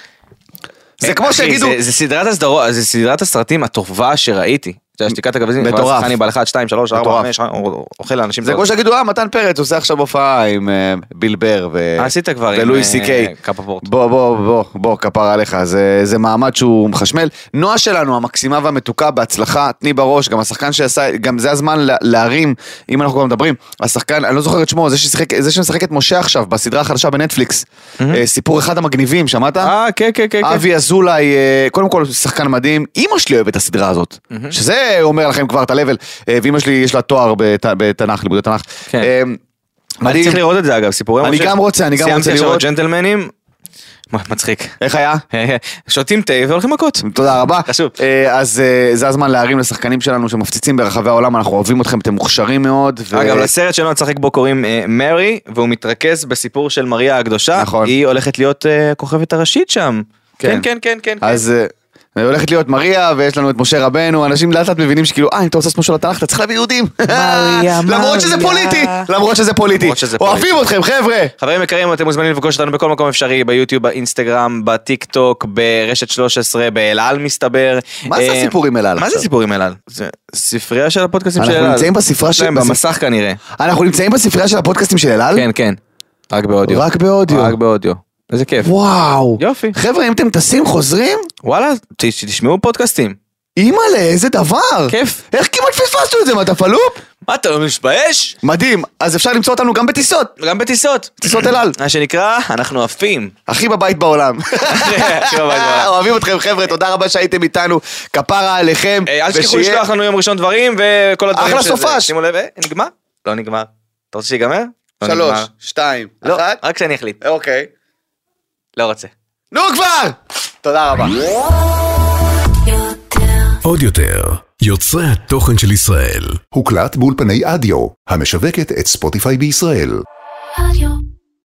B: זה כמו
C: אחי,
B: שיגידו,
C: זה, זה סדרת הסדרות, זה סדרת הסרטים הטובה שראיתי. אתה יודע, שתיקת הכבשים,
B: מטורף.
C: חניבל אחד, שתיים, שלוש, ארבע,
B: מטורף.
C: חמש, אוכל לאנשים.
B: זה כמו שיגידו, אה, מתן פרץ עושה עכשיו הופעה עם אה, ביל בר ו...
C: עשית כבר עם
B: ולואי סי קיי.
C: אה, קאפה פורט.
B: בוא, בוא, בוא, בוא, כפר עליך, זה, זה מעמד שהוא מחשמל. נועה שלנו, המקסימה והמתוקה, בהצלחה, תני בראש, גם השחקן שעשה, גם זה הזמן לה- להרים, אם אנחנו כבר מדברים, השחקן, אני לא זוכר את שמו, זה ששיחק, זה שמשחק את משה עכשיו, בסדרה החדשה בנטפליקס, אה, סיפור אחד המגניבים, שמעת?
C: אה, כן, כן, כן. כן.
B: אבי אזולאי, אה, קודם כל שחקן מדהים, אמא שלי אוהבת את הסדרה הזאת, שזה אומר לכם כבר את ה-level, אה, ואמא שלי יש לה תואר בת- בתנ"ך, לימודי תנ"ך.
C: כן.
B: אה,
C: אני
B: מדהים.
C: צריך לראות את זה אגב, סיפורי
B: אני
C: משה.
B: גם רוצה, אני גם רוצה
C: סיימתי
B: לראות.
C: עכשיו את ג'נטלמנים. מה, מצחיק.
B: איך היה?
C: שותים תה והולכים מכות.
B: תודה רבה.
C: חשוב.
B: אה, אז אה, זה הזמן להרים לשחקנים שלנו שמפציצים ברחבי העולם, אנחנו אוהבים אתכם, אתם מוכשרים מאוד. ו-
C: אגב, לסרט שלנו נשחק בו קוראים אה, מרי, והוא מתרכז בסיפור של מריה הקדושה.
B: נכון.
C: היא הולכת להיות אה, הכוכבת הראשית שם. כן,
B: כן.
C: כן, כן, כן.
B: אז אה, הולכת להיות מריה, ויש לנו את משה רבנו, אנשים לאט לאט מבינים שכאילו, אה, אם אתה רוצה לעשות משהו לתנ"ך, אתה צריך להביא יהודים.
C: מריה,
B: למרות שזה
C: מריה.
B: פוליטי, למרות שזה פוליטי.
C: למרות שזה
B: אוהבים אתכם, חבר'ה.
C: חברים יקרים, אתם מוזמנים לפגוש אותנו בכל מקום אפשרי, ביוטיוב, באינסטגרם, בטיק טוק, ברשת שלוש עשרה, באלעל מסתבר.
B: מה זה
C: אה,
B: הסיפור עם אלעל
C: מה זה
B: עכשיו?
C: סיפור עם אלעל? זה ספרייה של הפודקאסטים של
B: אנחנו
C: אלעל.
B: נמצאים בספרה
C: יש
B: של-
C: להם במסך כנראה.
B: אנחנו נמצאים בספרייה של הפודקאסטים של אלעל?
C: כן, כן. רק באודיו.
B: רק באודיו.
C: רק באודיו. איזה כיף.
B: וואו.
C: יופי.
B: חבר'ה, אם אתם טסים, חוזרים,
C: וואלה, ת- תשמעו פודקאסטים.
B: אימא'לה, איזה דבר.
C: כיף.
B: איך כמעט פספסנו את זה, מה, אתה פלופ?
C: מה, אתה לא מתבייש?
B: מדהים, אז אפשר למצוא אותנו גם בטיסות.
C: גם בטיסות.
B: טיסות אל על.
C: מה שנקרא, אנחנו עפים.
B: הכי בבית בעולם.
C: הכי בבית בעולם.
B: אוהבים אתכם חבר'ה, תודה רבה שהייתם איתנו, כפרה עליכם.
C: אל תשכחו לשלוח לנו יום ראשון דברים וכל הדברים
B: אחלה סופש.
C: שימו לב, נגמר? לא נגמר. אתה רוצה שיגמר?
B: שלוש, שתיים,
C: לא,
B: אחת.
C: רק שאני אחליט.
B: אוקיי.
C: לא רוצה.
B: נו כבר! תודה רבה.
A: עוד יותר, יוצרי התוכן של ישראל.
D: הוקלט באולפני אדיו, המשווקת את ספוטיפיי בישראל.
E: רדיו.